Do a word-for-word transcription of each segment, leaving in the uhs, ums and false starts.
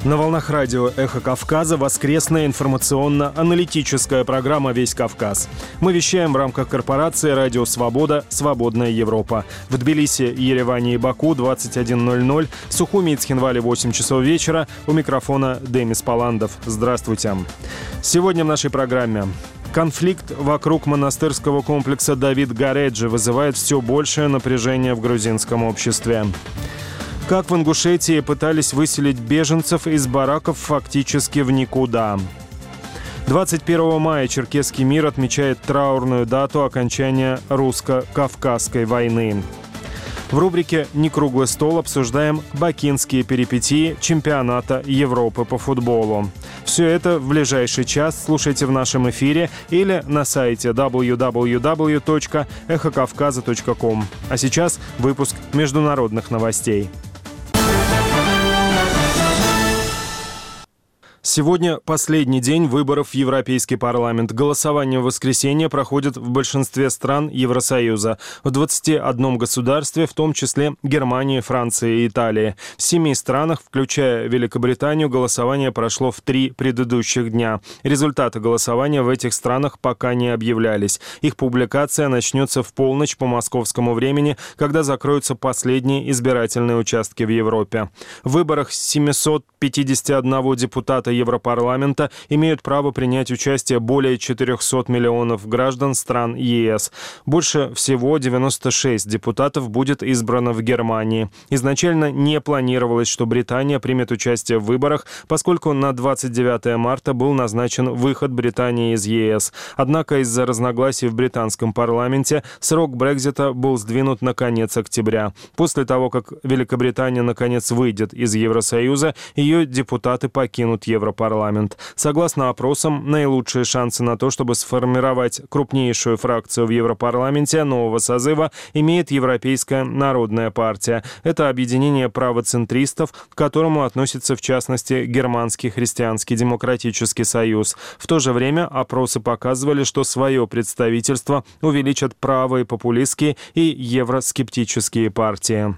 На волнах радио «Эхо Кавказа» воскресная информационно-аналитическая программа «Весь Кавказ». Мы вещаем в рамках корпорации «Радио Свобода. Свободная Европа». В Тбилиси, Ереване и Баку двадцать один ноль ноль, в Сухуми и Цхинвале восемь часов вечера. У микрофона Демис Паландов. Здравствуйте. Сегодня в нашей программе. Конфликт вокруг монастырского комплекса Давид Гареджи вызывает все большее напряжение в грузинском обществе. Как в Ингушетии пытались выселить беженцев из бараков фактически в никуда. двадцать первого мая черкесский мир отмечает траурную дату окончания русско-кавказской войны. В рубрике «Не круглый стол» обсуждаем бакинские перипетии чемпионата Европы по футболу. Все это в ближайший час слушайте в нашем эфире или на сайте дабл ю дабл ю дабл ю точка эхо кавказа точка ком. А сейчас выпуск международных новостей. Сегодня последний день выборов в Европейский парламент. Голосование в воскресенье проходит в большинстве стран Евросоюза. В двадцати одном государстве, в том числе Германии, Франции и Италии. В семи странах, включая Великобританию, голосование прошло в три предыдущих дня. Результаты голосования в этих странах пока не объявлялись. Их публикация начнется в полночь по московскому времени, когда закроются последние избирательные участки в Европе. В выборах семисот пятидесяти одного депутата Европарламента имеют право принять участие более четырехсот миллионов граждан стран ЕС. Больше всего девяносто шесть депутатов будет избрано в Германии. Изначально не планировалось, что Британия примет участие в выборах, поскольку на двадцать девятое марта был назначен выход Британии из ЕС. Однако из-за разногласий в британском парламенте срок Брексита был сдвинут на конец октября. После того, как Великобритания наконец выйдет из Евросоюза, ее депутаты покинут Европарламент. Парламент. Согласно опросам, наилучшие шансы на то, чтобы сформировать крупнейшую фракцию в Европарламенте нового созыва, имеет Европейская народная партия. Это объединение правоцентристов, к которому относится в частности Германский христианский демократический союз. В то же время опросы показывали, что свое представительство увеличат правые популистские и евроскептические партии.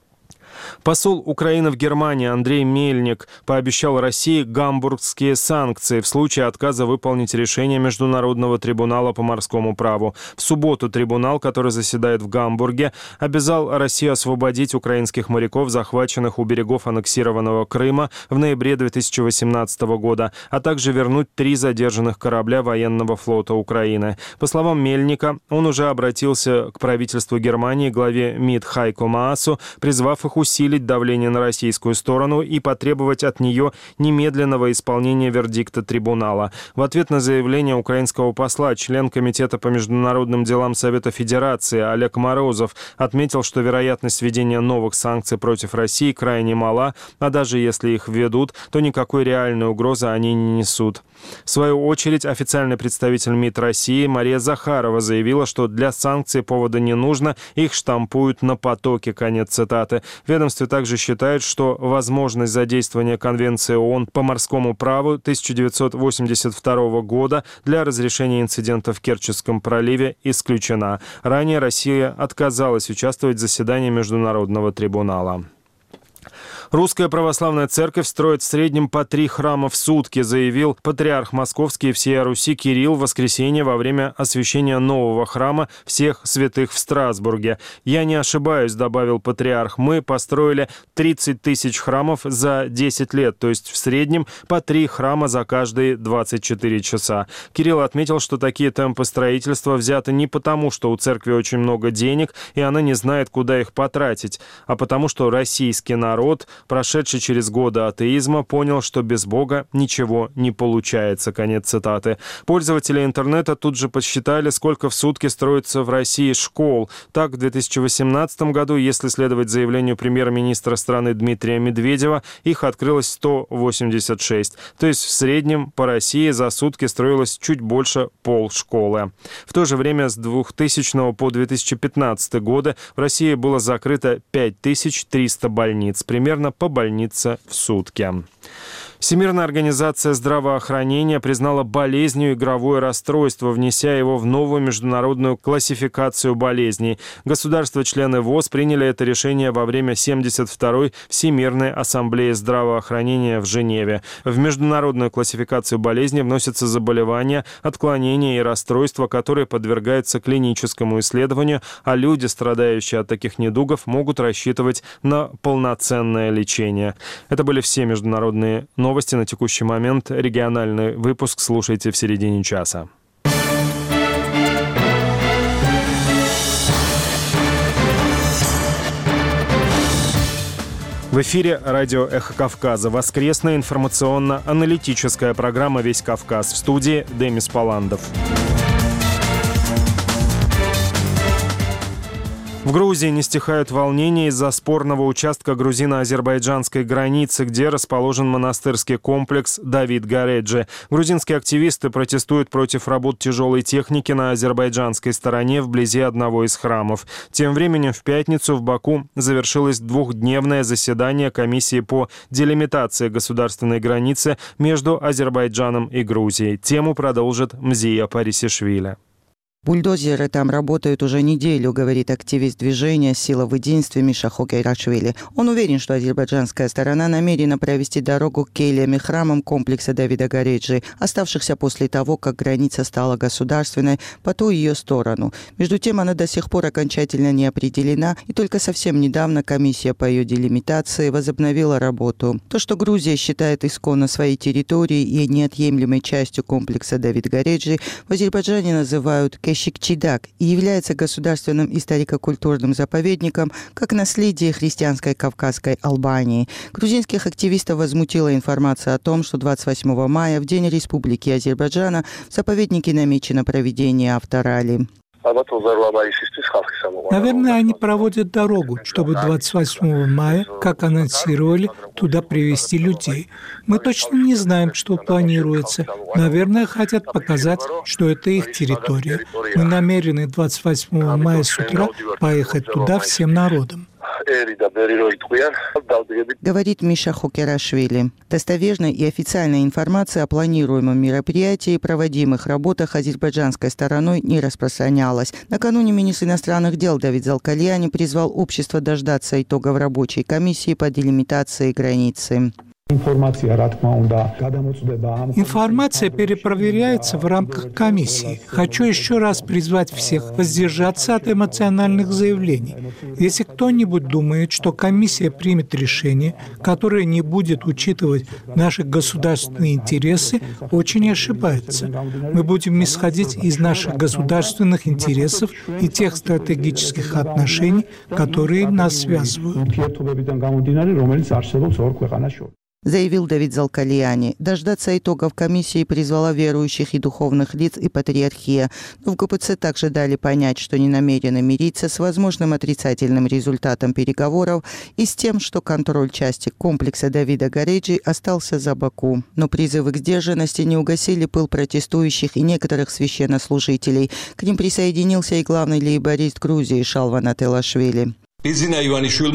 Посол Украины в Германии Андрей Мельник пообещал России гамбургские санкции в случае отказа выполнить решение Международного трибунала по морскому праву. В субботу трибунал, который заседает в Гамбурге, обязал Россию освободить украинских моряков, захваченных у берегов аннексированного Крыма в ноябре две тысячи восемнадцатого года, а также вернуть три задержанных корабля военного флота Украины. По словам Мельника, он уже обратился к правительству Германии, главе МИД Хайко Маасу, призвав их усилить усилить давление на российскую сторону и потребовать от нее немедленного исполнения вердикта трибунала. В ответ на заявление украинского посла член Комитета по международным делам Совета Федерации Олег Морозов отметил, что вероятность введения новых санкций против России крайне мала, а даже если их введут, то никакой реальной угрозы они не несут. В свою очередь, официальный представитель МИД России Мария Захарова заявила, что для санкций повода не нужно, их штампуют на потоке, конец цитаты. Ведомство также считает, что возможность задействования Конвенции ООН по морскому праву тысяча девятьсот восемьдесят второго года для разрешения инцидента в Керченском проливе исключена. Ранее Россия отказалась участвовать в заседании Международного трибунала. Русская православная церковь строит в среднем по три храма в сутки, заявил патриарх Московский и всея Руси Кирилл в воскресенье во время освящения нового храма всех святых в Страсбурге. «Я не ошибаюсь», — добавил патриарх, — «мы построили тридцать тысяч храмов за десять лет, то есть в среднем по три храма за каждые двадцать четыре часа». Кирилл отметил, что такие темпы строительства взяты не потому, что у церкви очень много денег, и она не знает, куда их потратить, а потому, что российский народ, прошедший через годы атеизма, понял, что без Бога ничего не получается. Конец цитаты. Пользователи интернета тут же подсчитали, сколько в сутки строится в России школ. Так, в две тысячи восемнадцатом году, если следовать заявлению премьер-министра страны Дмитрия Медведева, их открылось сто восемьдесят шесть. То есть в среднем по России за сутки строилось чуть больше полшколы. В то же время с двухтысячного по две тысячи пятнадцатый годы в России было закрыто пять тысяч триста больниц, примерно по больнице в сутки. Всемирная организация здравоохранения признала болезнью игровое расстройство, внеся его в новую международную классификацию болезней. Государства-члены ВОЗ приняли это решение во время семьдесят второй Всемирной ассамблеи здравоохранения в Женеве. В международную классификацию болезней вносятся заболевания, отклонения и расстройства, которые подвергаются клиническому исследованию, а люди, страдающие от таких недугов, могут рассчитывать на полноценное лечение. Это были все международные новости. Новости на текущий момент. Региональный выпуск слушайте в середине часа. В эфире радио «Эхо Кавказа». Воскресная информационно-аналитическая программа «Весь Кавказ». В студии Демис Паландов. В Грузии не стихают волнения из-за спорного участка грузино-азербайджанской границы, где расположен монастырский комплекс Давид Гареджи. Грузинские активисты протестуют против работ тяжелой техники на азербайджанской стороне вблизи одного из храмов. Тем временем в пятницу в Баку завершилось двухдневное заседание комиссии по делимитации государственной границы между Азербайджаном и Грузией. Тему продолжит Мзия Парисишвили. Бульдозеры там работают уже неделю, говорит активист движения «Сила в единстве» Миша Хокерашвили. Он уверен, что азербайджанская сторона намерена провести дорогу к кельям и храмам комплекса Давида Гареджи, оставшихся после того, как граница стала государственной по ту ее сторону. Между тем, она до сих пор окончательно не определена, и только совсем недавно комиссия по ее делимитации возобновила работу. То, что Грузия считает исконно своей территорией и неотъемлемой частью комплекса Давид Гареджи, в Азербайджане называют Кешикчидак и является государственным историко-культурным заповедником как наследие христианской Кавказской Албании. Грузинских активистов возмутила информация о том, что двадцать восьмого мая, в День Республики Азербайджана, в заповеднике намечено проведение авторали. Наверное, они проводят дорогу, чтобы двадцать восьмого мая, как анонсировали, туда привезти людей. Мы точно не знаем, что планируется. Наверное, хотят показать, что это их территория. Мы намерены двадцать восьмого мая с утра поехать туда всем народом. Говорит Миша Хокерашвили. Достоверной и официальной информации о планируемом мероприятии и проводимых работах азербайджанской стороной не распространялась. Накануне министр иностранных дел Давид Залкальяни призвал общество дождаться итогов рабочей комиссии по делимитации границы. Информация перепроверяется в рамках комиссии. Хочу еще раз призвать всех воздержаться от эмоциональных заявлений. Если кто-нибудь думает, что комиссия примет решение, которое не будет учитывать наши государственные интересы, очень ошибается. Мы будем исходить из наших государственных интересов и тех стратегических отношений, которые нас связывают. Заявил Давид Залкальяни. Дождаться итогов комиссии призвала верующих и духовных лиц и патриархия. Но в ГПЦ также дали понять, что не намерены мириться с возможным отрицательным результатом переговоров и с тем, что контроль части комплекса Давида Гареджи остался за Баку. Но призывы к сдержанности не угасили пыл протестующих и некоторых священнослужителей. К ним присоединился и главный лейборист Грузии Шалван Ателашвили. Идина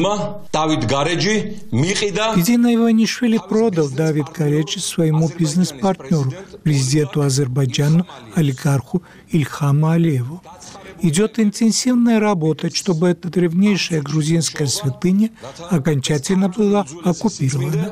Иванишвили продал Давид Гареджи своему бизнес-партнеру, президенту Азербайджана, олигарху Ильхаму Алиеву. Идет интенсивная работа, чтобы эта древнейшая грузинская святыня окончательно была оккупирована.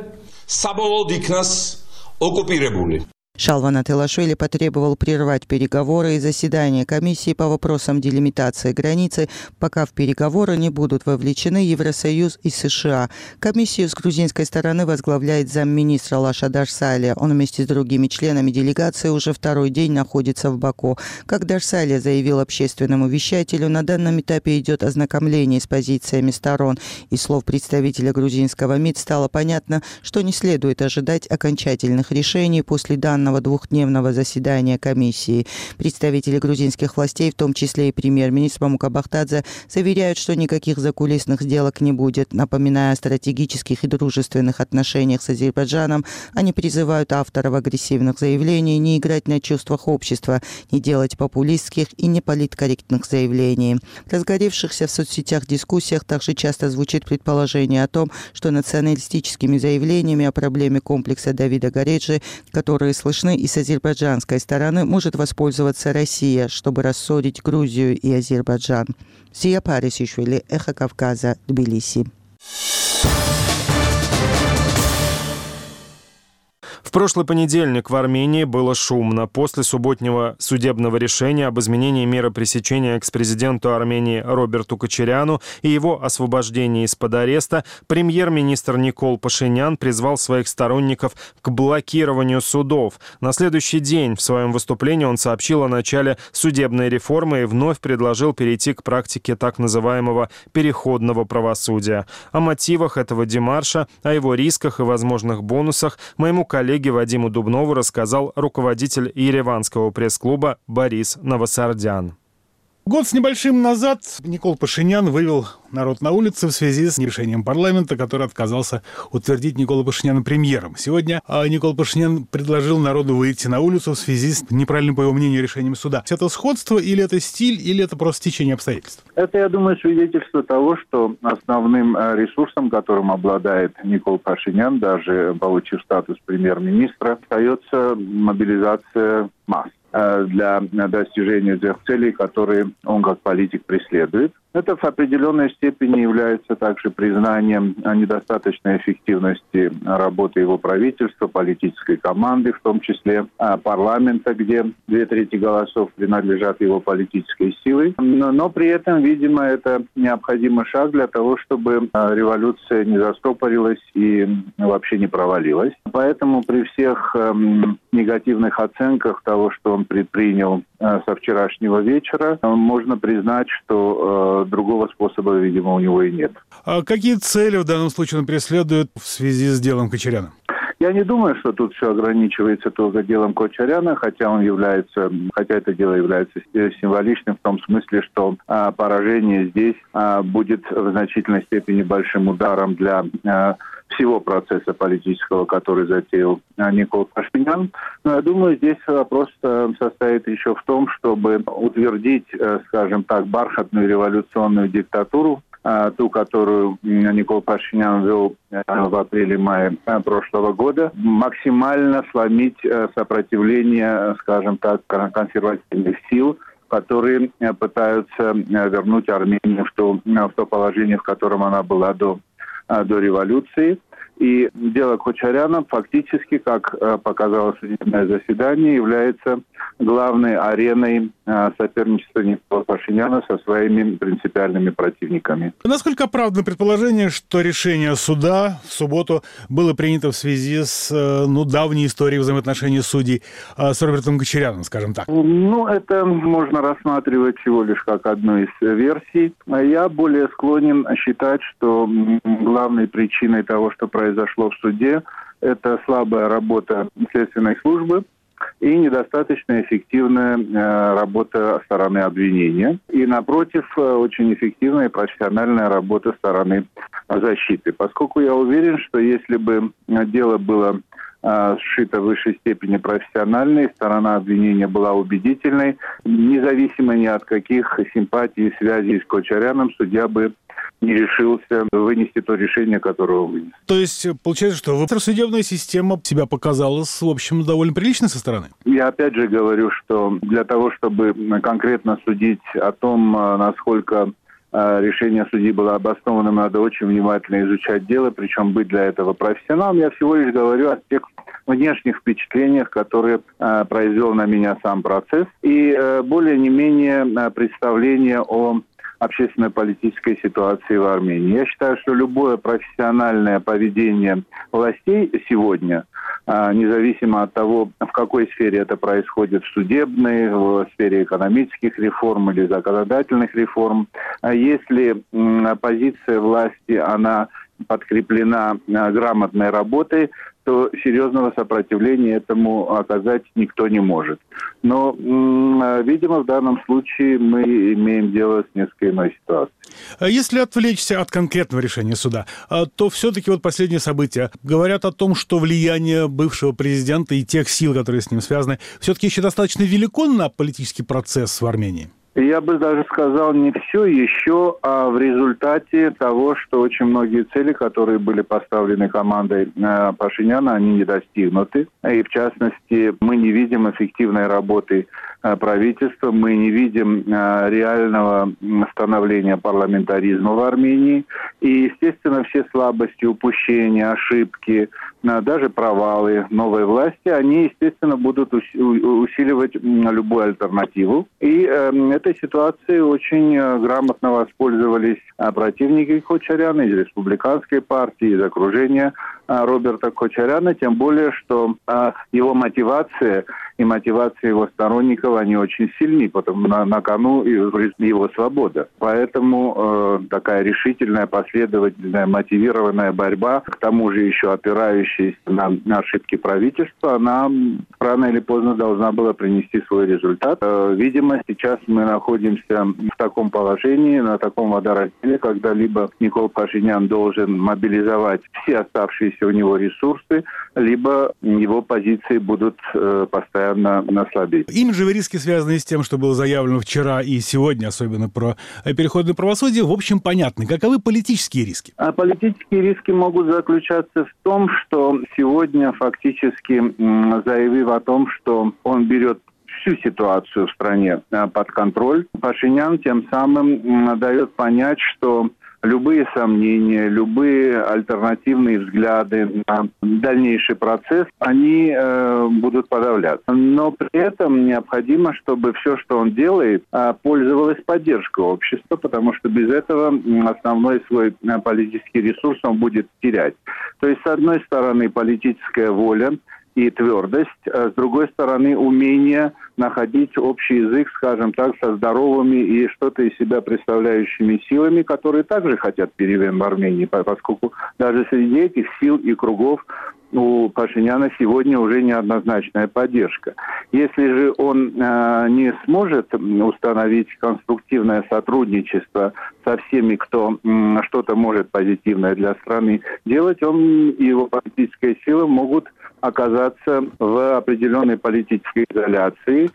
Шалван Ателашвили потребовал прервать переговоры и заседания комиссии по вопросам делимитации границы, пока в переговоры не будут вовлечены Евросоюз и США. Комиссию с грузинской стороны возглавляет замминистра Лаша Дарсалия. Он вместе с другими членами делегации уже второй день находится в Баку. Как Дарсалия заявил общественному вещателю, на данном этапе идет ознакомление с позициями сторон. Из слов представителя грузинского МИД стало понятно, что не следует ожидать окончательных решений после данного долгожданного двухдневного заседания комиссии. Представители грузинских властей, в том числе и премьер-министр Памука Бахтадзе, заверяют, что никаких закулисных сделок не будет. Напоминая о стратегических и дружественных отношениях с Азербайджаном, они призывают авторов агрессивных заявлений не играть на чувствах общества, не делать популистских и неполиткорректных заявлений. В разгоревшихся в соцсетях дискуссиях также часто звучит предположение о том, что националистическими заявлениями о проблеме комплекса Давида Гореджи, которые слышны и с азербайджанской стороны, может воспользоваться Россия, чтобы рассорить Грузию и Азербайджан. Зия Парисишвили, Эхо Кавказа, Тбилиси. В прошлый понедельник в Армении было шумно. После субботнего судебного решения об изменении меры пресечения экс-президенту Армении Роберту Кочаряну и его освобождении из-под ареста, премьер-министр Никол Пашинян призвал своих сторонников к блокированию судов. На следующий день в своем выступлении он сообщил о начале судебной реформы и вновь предложил перейти к практике так называемого переходного правосудия. О мотивах этого демарша, о его рисках и возможных бонусах моему коллеге Вадиму Дубнову рассказал руководитель ереванского пресс-клуба Борис Новосардян. Год с небольшим назад Никол Пашинян вывел народ на улицы в связи с решением парламента, который отказался утвердить Никола Пашиняна премьером. Сегодня Никол Пашинян предложил народу выйти на улицу в связи с неправильным, по его мнению, решением суда. Это сходство или это стиль, или это просто течение обстоятельств? Это, я думаю, свидетельство того, что основным ресурсом, которым обладает Никол Пашинян, даже получив статус премьер-министра, остается мобилизация масс для достижения тех целей, которые он как политик преследует. Это в определенной степени является также признанием недостаточной эффективности работы его правительства, политической команды, в том числе парламента, где две трети голосов принадлежат его политической силе. Но, но при этом, видимо, это необходимый шаг для того, чтобы революция не застопорилась и вообще не провалилась. Поэтому при всех эм, негативных оценках того, что он предпринял э, со вчерашнего вечера, э, можно признать, что э, другого способа, видимо, у него и нет. А какие цели в данном случае он преследует в связи с делом Кочаряна? Я не думаю, что тут все ограничивается только делом Кочаряна, хотя он является, хотя это дело является символичным в том смысле, что а, поражение здесь а, будет в значительной степени большим ударом для а, всего процесса политического, который затеял а, Никол Пашинян. Но я думаю, здесь вопрос а, состоит еще в том, чтобы утвердить, а, скажем так, бархатную революционную диктатуру, ту, которую Никол Пашинян вел в апреле-мае прошлого года, максимально сломить сопротивление, скажем так, консервативных сил, которые пытаются вернуть Армению в то, в то положение, в котором она была до, до революции. И дело Кочаряна фактически, как показало судебное заседание, является главной ареной соперничества Никола Пашиняна со своими принципиальными противниками. Насколько оправдано предположение, что решение суда в субботу было принято в связи с ну, давней историей взаимоотношений судей с Робертом Кочаряном, скажем так? Ну, это можно рассматривать всего лишь как одну из версий. Я более склонен считать, что главной причиной того, что произошло в суде, это слабая работа следственной службы и недостаточно эффективная э, работа стороны обвинения. И, напротив, очень эффективная и профессиональная работа стороны защиты. Поскольку я уверен, что если бы дело было э, сшито в высшей степени профессионально, и сторона обвинения была убедительной, независимо ни от каких симпатий и связей с Кочаряном, судья бы не решился вынести то решение, которое он вынес. То есть, получается, что судебная система себя показала, в общем, довольно прилично со стороны? Я опять же говорю, что для того, чтобы конкретно судить о том, насколько решение судьи было обоснованным, надо очень внимательно изучать дело, причем быть для этого профессионалом. Я всего лишь говорю о тех внешних впечатлениях, которые э, произвел на меня сам процесс, и э, более не менее э, представление о общественно-политической ситуации в Армении. Я считаю, что любое профессиональное поведение властей сегодня, независимо от того, в какой сфере это происходит, в судебной, в сфере экономических реформ или законодательных реформ, если позиция власти, она подкреплена грамотной работой, то серьезного сопротивления этому оказать никто не может. Но, видимо, в данном случае мы имеем дело с несколько иной ситуацией. Если отвлечься от конкретного решения суда, то все-таки вот последние события говорят о том, что влияние бывшего президента и тех сил, которые с ним связаны, все-таки еще достаточно велико на политический процесс в Армении. Я бы даже сказал, не все еще, а в результате того, что очень многие цели, которые были поставлены командой э, Пашиняна, они не достигнуты. И в частности, мы не видим эффективной работы э, правительства, мы не видим э, реального становления парламентаризма в Армении. И, естественно, все слабости, упущения, ошибки, э, даже провалы новой власти, они, естественно, будут усиливать любую альтернативу. И э, этой ситуации очень грамотно воспользовались противники Кочаряна из республиканской партии, из окружения Роберта Кочаряна, тем более, что его мотивация и мотивация его сторонников, они очень сильны, потому на, на кону его свобода. Поэтому э, такая решительная, последовательная, мотивированная борьба, к тому же еще опирающаяся на, на ошибки правительства, она рано или поздно должна была принести свой результат. Э, видимо, сейчас мы находимся в таком положении, на таком водоразделе, когда либо Никол Пашинян должен мобилизовать все оставшиеся у него ресурсы, либо его позиции будут э, постоянно на слабеть. Имиджевые риски, связанные с тем, что было заявлено вчера и сегодня, особенно про переходное правосудие, в общем, понятны. Каковы политические риски? А политические риски могут заключаться в том, что сегодня фактически заявив о том, что он берет всю ситуацию в стране под контроль, Пашинян тем самым дает понять, что любые сомнения, любые альтернативные взгляды на дальнейший процесс, они э, будут подавляться. Но при этом необходимо, чтобы все, что он делает, э, пользовалось поддержкой общества, потому что без этого основной свой политический ресурс он будет терять. То есть, с одной стороны, политическая воля и твердость, а с другой стороны, умение находить общий язык, скажем так, со здоровыми и что-то из себя представляющими силами, которые также хотят перемен в Армении, поскольку даже среди этих сил и кругов у Пашиняна сегодня уже неоднозначная поддержка. Если же он э, не сможет установить конструктивное сотрудничество со всеми, кто э, что-то может позитивное для страны делать, он и его политическая сила могут оказаться в определенной политической изоляции.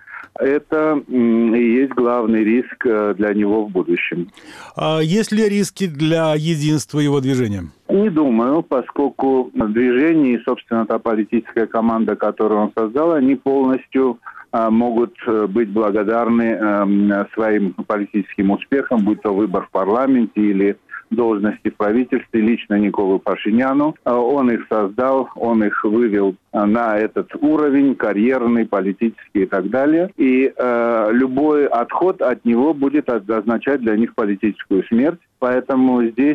Это и есть главный риск для него в будущем. А есть ли риски для единства его движения? Не думаю, поскольку движение и, собственно, та политическая команда, которую он создал, они полностью а, могут быть благодарны а, своим политическим успехам, будь то выбор в парламенте или должности в правительстве, лично Николу Пашиняну. Он их создал, он их вывел на этот уровень, карьерный, политический и так далее. И э, любой отход от него будет означать для них политическую смерть. Поэтому здесь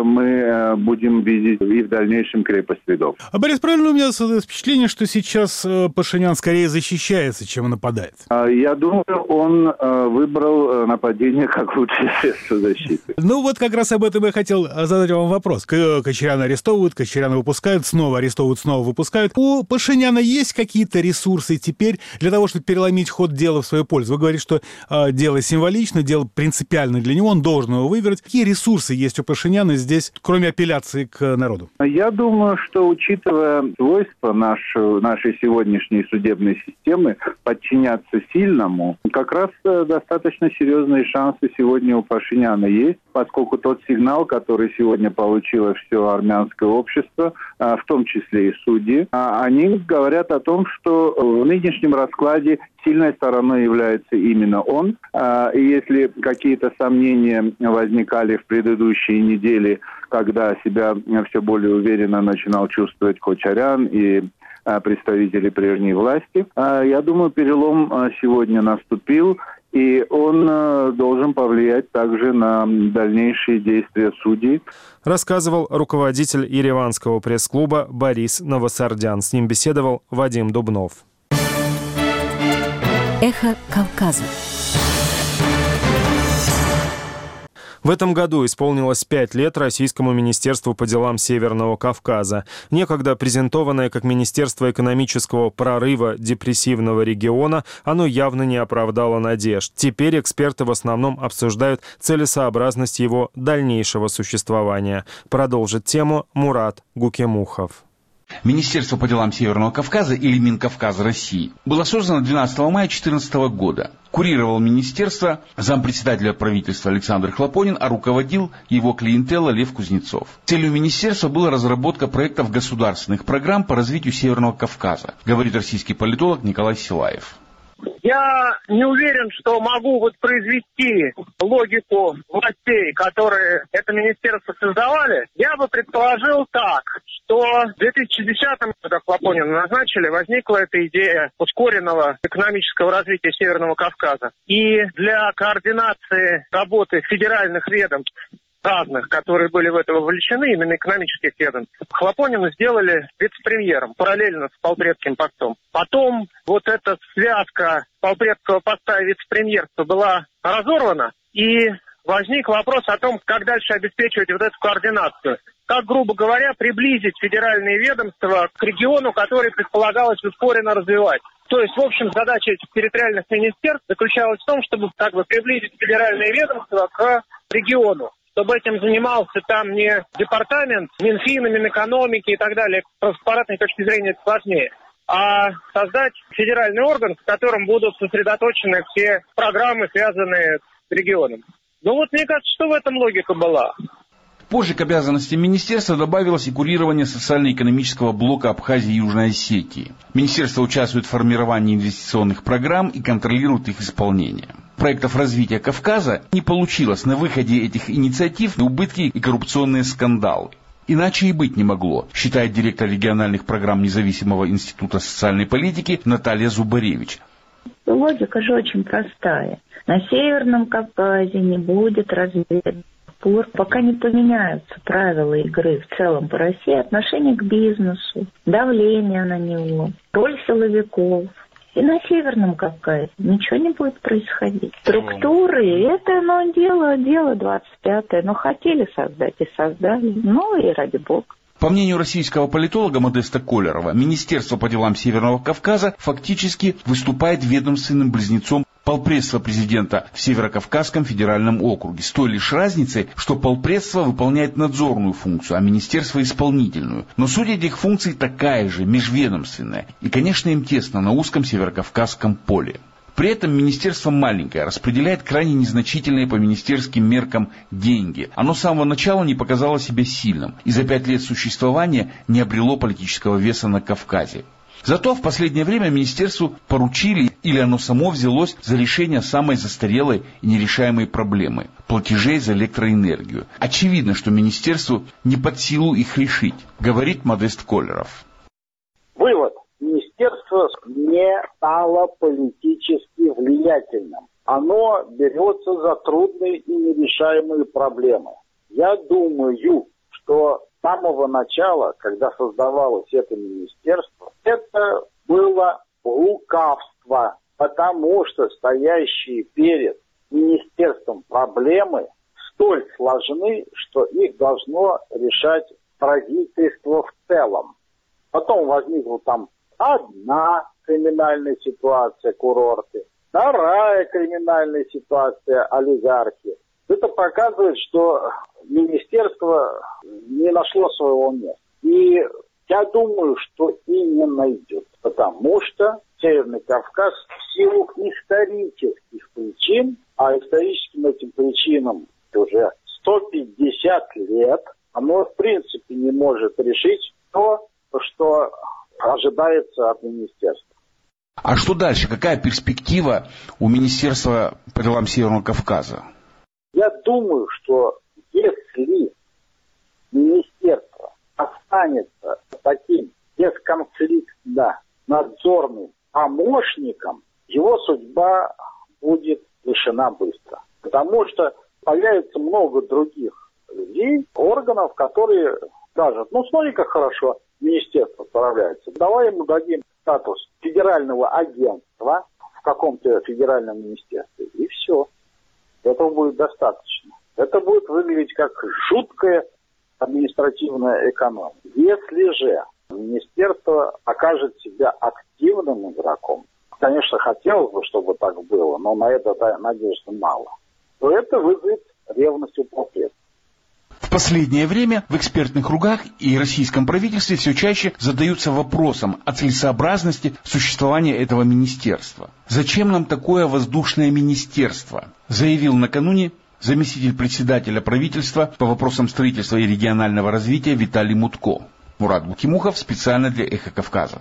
мы будем видеть и в дальнейшем крепость рядов. А, Борис, правильно у меня создается впечатление, что сейчас Пашинян скорее защищается, чем нападает? Я думаю, он выбрал нападение как лучшее средство защиты. Ну вот как раз об этом я хотел задать вам вопрос. Кочаряна арестовывают, Кочаряна выпускают, снова арестовывают, снова выпускают. У Пашиняна есть какие-то ресурсы теперь для того, чтобы переломить ход дела в свою пользу? Вы говорите, что дело символично, дело принципиально для него, он должен его выиграть. Какие ресурсы есть у Пашиняна здесь, кроме апелляции к народу? Я думаю, что, учитывая свойства нашей, нашей сегодняшней судебной системы подчиняться сильному, как раз достаточно серьезные шансы сегодня у Пашиняна есть, поскольку тот сигнал, который сегодня получило все армянское общество, в том числе и судьи, они говорят о том, что в нынешнем раскладе сильной стороной является именно он. И если какие-то сомнения возникали в предыдущие недели, когда себя все более уверенно начинал чувствовать Кочарян и представители прежней власти, я думаю, перелом сегодня наступил, и он должен повлиять также на дальнейшие действия судей. Рассказывал руководитель Ереванского пресс-клуба Борис Новосардян. С ним беседовал Вадим Дубнов. Эхо Кавказа. В этом году исполнилось пять лет Российскому министерству по делам Северного Кавказа. Некогда презентованное как Министерство экономического прорыва депрессивного региона, оно явно не оправдало надежд. Теперь эксперты в основном обсуждают целесообразность его дальнейшего существования. Продолжит тему Мурат Гукемухов. Министерство по делам Северного Кавказа, или Минкавказ России, было создано двенадцатого мая две тысячи четырнадцатого года. Курировал министерство зампредседателя правительства Александр Хлопонин, а руководил его клиентела Лев Кузнецов. Целью министерства была разработка проектов государственных программ по развитию Северного Кавказа, говорит российский политолог Николай Силаев. Я не уверен, что могу воспроизвести логику властей, которые это министерство создавали. Я бы предположил так, что в две тысячи десятом, когда Хлопонина назначили, возникла эта идея ускоренного экономического развития Северного Кавказа. И для координации работы федеральных ведомств разных, которые были в это вовлечены, именно экономических ведомств, Хлопонина сделали вице-премьером, параллельно с полпредским постом. Потом вот эта связка полпредского поста и вице-премьерства была разорвана, и возник вопрос о том, как дальше обеспечивать вот эту координацию. Как, грубо говоря, приблизить федеральные ведомства к региону, который предполагалось ускоренно развивать. То есть, в общем, задача этих территориальных министерств заключалась в том, чтобы как бы приблизить федеральные ведомства к региону, чтобы этим занимался там не департамент Минфина, Минэкономики и так далее, с аппаратной точки зрения это сложнее, а создать федеральный орган, в котором будут сосредоточены все программы, связанные с регионом. Ну вот мне кажется, что в этом логика была. Позже к обязанностям министерства добавилось и курирование социально-экономического блока Абхазии и Южной Осетии. Министерство участвует в формировании инвестиционных программ и контролирует их исполнение. Проектов развития Кавказа не получилось на выходе этих инициатив убытки и коррупционные скандалы. Иначе и быть не могло, считает директор региональных программ Независимого института социальной политики Наталья Зубаревич. Логика же очень простая. На Северном Кавказе не будет развития, пока не поменяются правила игры в целом по России, отношение к бизнесу, давление на него, роль силовиков. И на Северном Кавказе ничего не будет происходить. Структуры, это ну, дело, дело двадцать пятое. Но хотели создать и создали. Ну и ради бога. По мнению российского политолога Модеста Колерова, Министерство по делам Северного Кавказа фактически выступает ведомственным близнецом полпредства президента в Северокавказском федеральном округе. С той лишь разницей, что полпредство выполняет надзорную функцию, а министерство исполнительную. Но суть этих функций такая же, межведомственная. И, конечно, им тесно на узком северокавказском поле. При этом министерство маленькое, распределяет крайне незначительные по министерским меркам деньги. Оно с самого начала не показало себя сильным и за пять лет существования не обрело политического веса на Кавказе. Зато в последнее время министерству поручили, или оно само взялось за решение самой застарелой и нерешаемой проблемы – платежей за электроэнергию. Очевидно, что министерству не под силу их решить, говорит Модест Колеров. Вывод. Министерство не стало политически влиятельным. Оно берется за трудные и нерешаемые проблемы. Я думаю, что с самого начала, когда создавалось это министерство, это было лукавство, потому что стоящие перед министерством проблемы столь сложны, что их должно решать правительство в целом. Потом возникла там одна криминальная ситуация, курорты, вторая криминальная ситуация, олигархи. Это показывает, что министерство не нашло своего места. И я думаю, что и не найдет, потому что Северный Кавказ в силу исторических причин, а историческим этим причинам уже сто пятьдесят лет, оно в принципе не может решить то, что ожидается от министерства. А что дальше? Какая перспектива у Министерства по делам Северного Кавказа? Я думаю, что если министерство останется таким бесконфликтно надзорным помощником, его судьба будет решена быстро. Потому что появится много других людей, органов, которые скажут, ну смотри, как хорошо министерство справляется. Давай ему дадим статус федерального агентства в каком-то федеральном министерстве. И все. Этого будет достаточно. это будет выглядеть как жуткая административная экономия. Если же министерство окажет себя активным игроком, конечно, хотелось бы, чтобы так было, но на это надежды мало, то это вызовет ревность у протеста. В последнее время в экспертных кругах и российском правительстве все чаще задаются вопросом о целесообразности существования этого министерства. Зачем нам такое воздушное министерство? Заявил накануне заместитель председателя правительства по вопросам строительства и регионального развития Виталий Мутко. Мурат Букимухов специально для «Эхо Кавказа».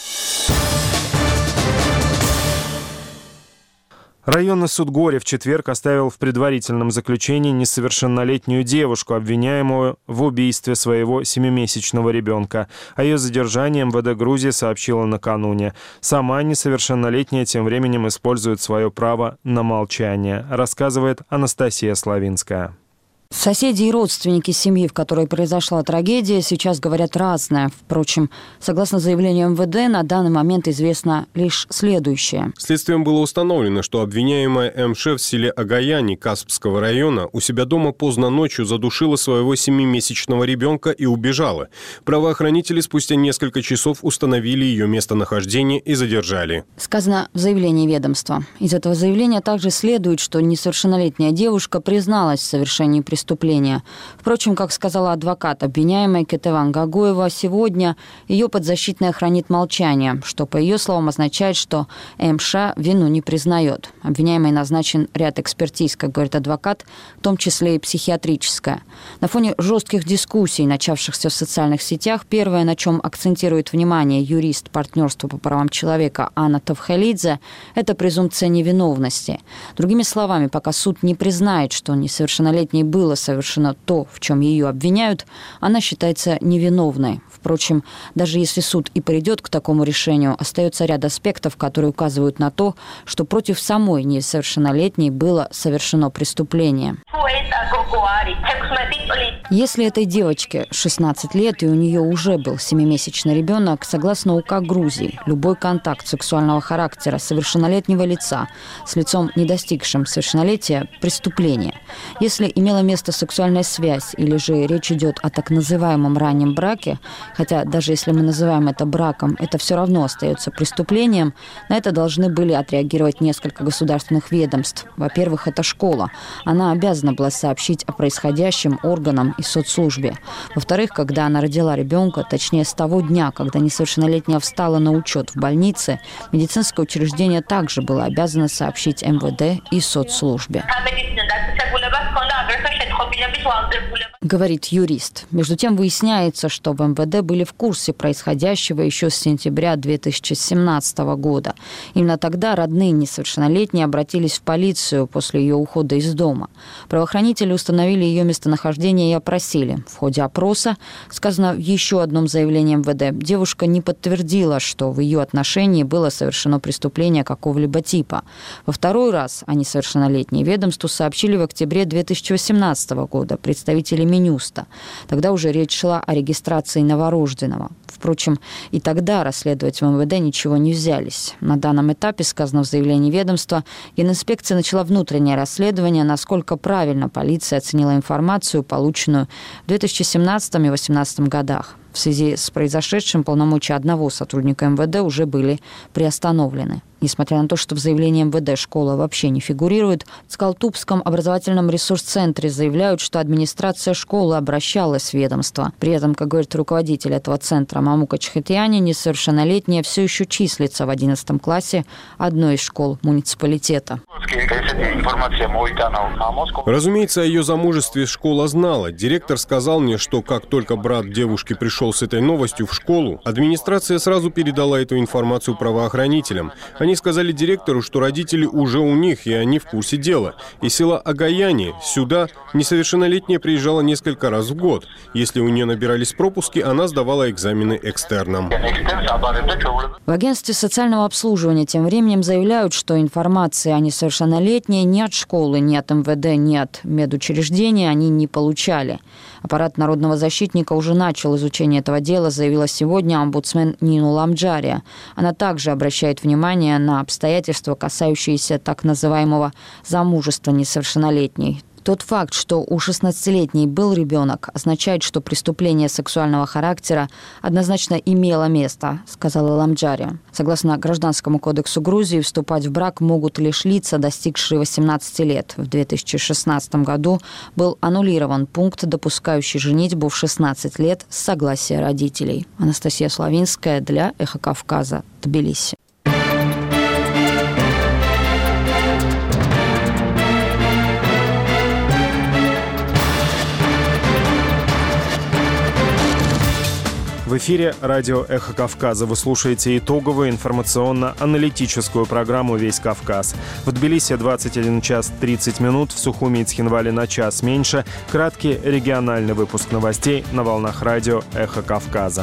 Районный суд Горе в четверг оставил в предварительном заключении несовершеннолетнюю девушку, обвиняемую в убийстве своего семимесячного ребенка. О ее задержании эм вэ дэ Грузии сообщила накануне. Сама несовершеннолетняя тем временем использует свое право на молчание, рассказывает Анастасия Славинская. Соседи и родственники семьи, в которой произошла трагедия, сейчас говорят разное. Впрочем, согласно заявлению эм вэ дэ, на данный момент известно лишь следующее. Следствием было установлено, что обвиняемая эм.ш. в селе Агаяни Каспского района у себя дома поздно ночью задушила своего семимесячного ребенка и убежала. Правоохранители спустя несколько часов установили ее местонахождение и задержали. Сказано в заявлении ведомства. Из этого заявления также следует, что несовершеннолетняя девушка призналась в совершении преступления. Преступления. Впрочем, как сказала адвокат обвиняемой Кетеван Гагоева, сегодня ее подзащитная хранит молчание, что, по ее словам, означает, что эм.ш. вину не признает. Обвиняемой назначен ряд экспертиз, как говорит адвокат, в том числе и психиатрическая. На фоне жестких дискуссий, начавшихся в социальных сетях, первое, на чем акцентирует внимание юрист партнерства по правам человека Анна Тавхелидзе, это презумпция невиновности. Другими словами, пока суд не признает, что несовершеннолетний был совершено то, в чем ее обвиняют, она считается невиновной. Впрочем, даже если суд и придет к такому решению, остается ряд аспектов, которые указывают на то, что против самой несовершеннолетней было совершено преступление. Если этой девочке шестнадцать лет и у нее уже был семимесячный ребенок, согласно УК Грузии, любой контакт сексуального характера совершеннолетнего лица с лицом, не достигшим совершеннолетия, – преступление. Если имела место сексуальная связь или же речь идет о так называемом раннем браке, хотя даже если мы называем это браком, это все равно остается преступлением, на это должны были отреагировать несколько государственных ведомств. Во-первых, это школа. Она обязана была сообщить о происходящем органам и соцслужбе. Во-вторых, когда она родила ребенка, точнее с того дня, когда несовершеннолетняя встала на учет в больнице, медицинское учреждение также было обязано сообщить эм вэ дэ и соцслужбе. Говорит юрист. Между тем выясняется, что в эм вэ дэ были в курсе происходящего еще с сентября две тысячи семнадцатого года. Именно тогда родные несовершеннолетней обратились в полицию после ее ухода из дома. Правоохранители установили ее местонахождение и опросили. В ходе опроса, сказано в еще одном заявлении эм вэ дэ, девушка не подтвердила, что в ее отношении было совершено преступление какого-либо типа. Во второй раз о несовершеннолетней ведомству сообщили в октябре две тысячи восемнадцатого года представители Минюста. Тогда уже речь шла о регистрации новорожденного. Впрочем, и тогда расследовать в эм вэ дэ ничего не взялись. На данном этапе, сказано в заявлении ведомства, Генинспекция начала внутреннее расследование, насколько правильно полиция оценила информацию, полученную в две тысячи семнадцатом и две тысячи восемнадцатом годах. В связи с произошедшим полномочия одного сотрудника эм вэ дэ уже были приостановлены. Несмотря на то, что в заявлении эм вэ дэ школа вообще не фигурирует, в Скалтупском образовательном ресурс-центре заявляют, что администрация школы обращалась в ведомство. При этом, как говорит руководитель этого центра Мамука Чхетьяни, несовершеннолетняя все еще числится в одиннадцатом классе одной из школ муниципалитета. Разумеется, о ее замужестве школа знала. Директор сказал мне, что как только брат девушки пришел с этой новостью в школу, администрация сразу передала эту информацию правоохранителям. Они сказали директору, что родители уже у них, и они в курсе дела. Из села Агаяни сюда несовершеннолетняя приезжала несколько раз в год. Если у нее набирались пропуски, она сдавала экзамены экстерном. В агентстве социального обслуживания тем временем заявляют, что информации о несовершеннолетней ни от школы, ни от эм вэ дэ, ни от медучреждения они не получали. Аппарат народного защитника уже начал изучение этого дела, заявила сегодня омбудсмен Нину Ламджария. Она также обращает внимание на обстоятельства, касающиеся так называемого замужества несовершеннолетней. Тот факт, что у шестнадцатилетней был ребенок, означает, что преступление сексуального характера однозначно имело место, сказала Ламджари. Согласно Гражданскому кодексу Грузии, вступать в брак могут лишь лица, достигшие восемнадцати лет. В две тысячи шестнадцатом году был аннулирован пункт, допускающий женитьбу в шестнадцать лет с согласия родителей. Анастасия Славинская для «Эхо Кавказа», Тбилиси. В эфире радио «Эхо Кавказа». Вы слушаете итоговую информационно-аналитическую программу «Весь Кавказ». В Тбилиси двадцать один час тридцать минут, в Сухуми и Цхинвале на час меньше. Краткий региональный выпуск новостей на волнах радио «Эхо Кавказа».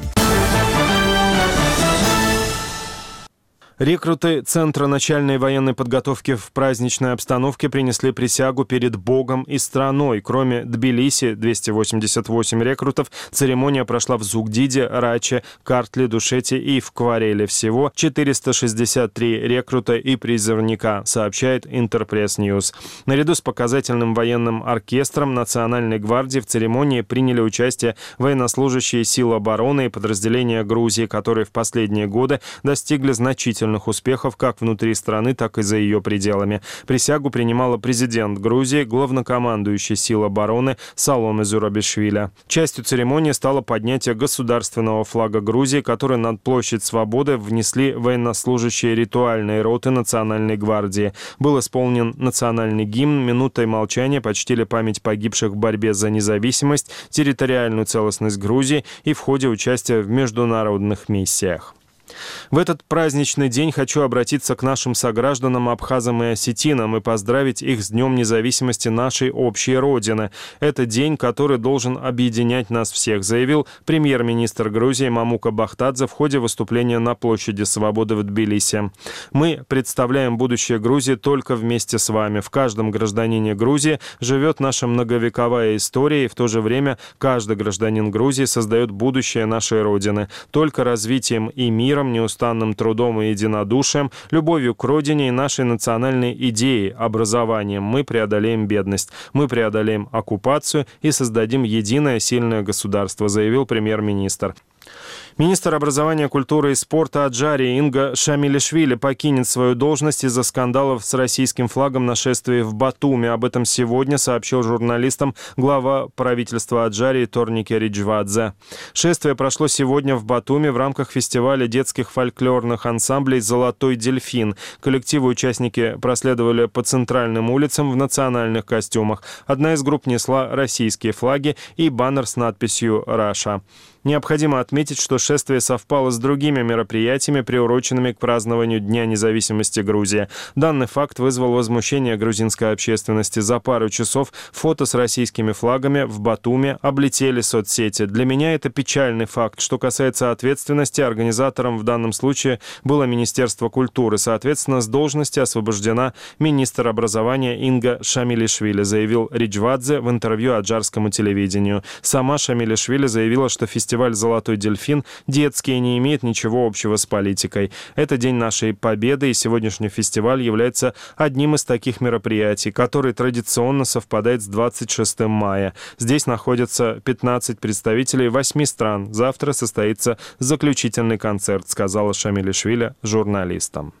Рекруты Центра начальной военной подготовки в праздничной обстановке принесли присягу перед Богом и страной. Кроме Тбилиси, двести восемьдесят восемь рекрутов, церемония прошла в Зугдиде, Раче, Картле, Душете и в Квареле. Всего четыреста шестьдесят три рекрута и призывника, сообщает Интерпресс-Ньюс. Наряду с показательным военным оркестром Национальной гвардии в церемонии приняли участие военнослужащие сил обороны и подразделения Грузии, которые в последние годы достигли значительных успехов как внутри страны, так и за ее пределами. Присягу принимала президент Грузии, главнокомандующий сил обороны Саломе Зурабишвили. Частью церемонии стало поднятие государственного флага Грузии, который над площадь Свободы внесли военнослужащие ритуальной роты Национальной гвардии. Был исполнен национальный гимн, минутой молчания почтили память погибших в борьбе за независимость, территориальную целостность Грузии и в ходе участия в международных миссиях. В этот праздничный день хочу обратиться к нашим согражданам абхазам и осетинам и поздравить их с Днем независимости нашей общей Родины. Это день, который должен объединять нас всех, заявил премьер-министр Грузии Мамука Бахтадзе в ходе выступления на площади Свободы в Тбилиси. Мы представляем будущее Грузии только вместе с вами. В каждом гражданине Грузии живет наша многовековая история, и в то же время каждый гражданин Грузии создает будущее нашей Родины. Только развитием и миром, неустанным трудом и единодушием, любовью к родине и нашей национальной идеей, образованием мы преодолеем бедность, мы преодолеем оккупацию и создадим единое сильное государство, заявил премьер-министр. Министр образования, культуры и спорта Аджарии Инга Шамилишвили покинет свою должность из-за скандалов с российским флагом на шествии в Батуми. Об этом сегодня сообщил журналистам глава правительства Аджарии Торники Риджвадзе. Шествие прошло сегодня в Батуми в рамках фестиваля детских фольклорных ансамблей «Золотой дельфин». Коллективы-участники проследовали по центральным улицам в национальных костюмах. Одна из групп несла российские флаги и баннер с надписью «Раша». Необходимо отметить, что шествие совпало с другими мероприятиями, приуроченными к празднованию Дня независимости Грузии. Данный факт вызвал возмущение грузинской общественности. За пару часов фото с российскими флагами в Батуми облетели соцсети. Для меня это печальный факт. Что касается ответственности, организатором в данном случае было Министерство культуры. Соответственно, с должности освобождена министр образования Инга Шамилишвили, заявил Риджвадзе в интервью аджарскому телевидению. Сама Шамилишвили заявила, что фестиваль Фестиваль «Золотой дельфин» детский и не имеет ничего общего с политикой. Это день нашей победы, и сегодняшний фестиваль является одним из таких мероприятий, который традиционно совпадает с двадцать шестым мая. Здесь находятся пятнадцать представителей восьми стран. Завтра состоится заключительный концерт, сказала Шамилишвили журналистам.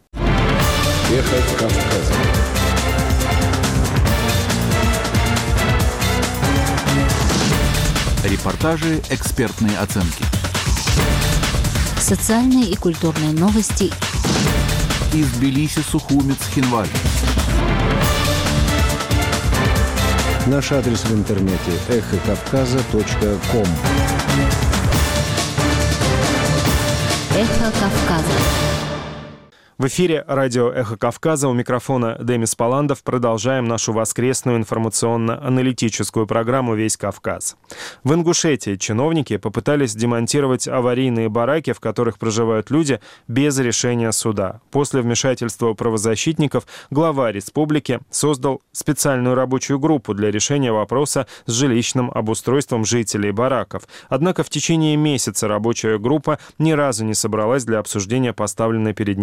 Эхо Кавказа. Репортажи, экспертные оценки. Социальные и культурные новости. Из Тбилиси, Сухуми, Цхинваль. Наш адрес в интернете эхо кавказа точка ком. Эхо Кавказа. В эфире радио «Эхо Кавказа», у микрофона Демис Паландов. Продолжаем нашу воскресную информационно-аналитическую программу «Весь Кавказ». В Ингушетии чиновники попытались демонтировать аварийные бараки, в которых проживают люди, без решения суда. После вмешательства правозащитников глава республики создал специальную рабочую группу для решения вопроса с жилищным обустройством жителей бараков. Однако в течение месяца рабочая группа ни разу не собралась для обсуждения поставленной перед ней задачи.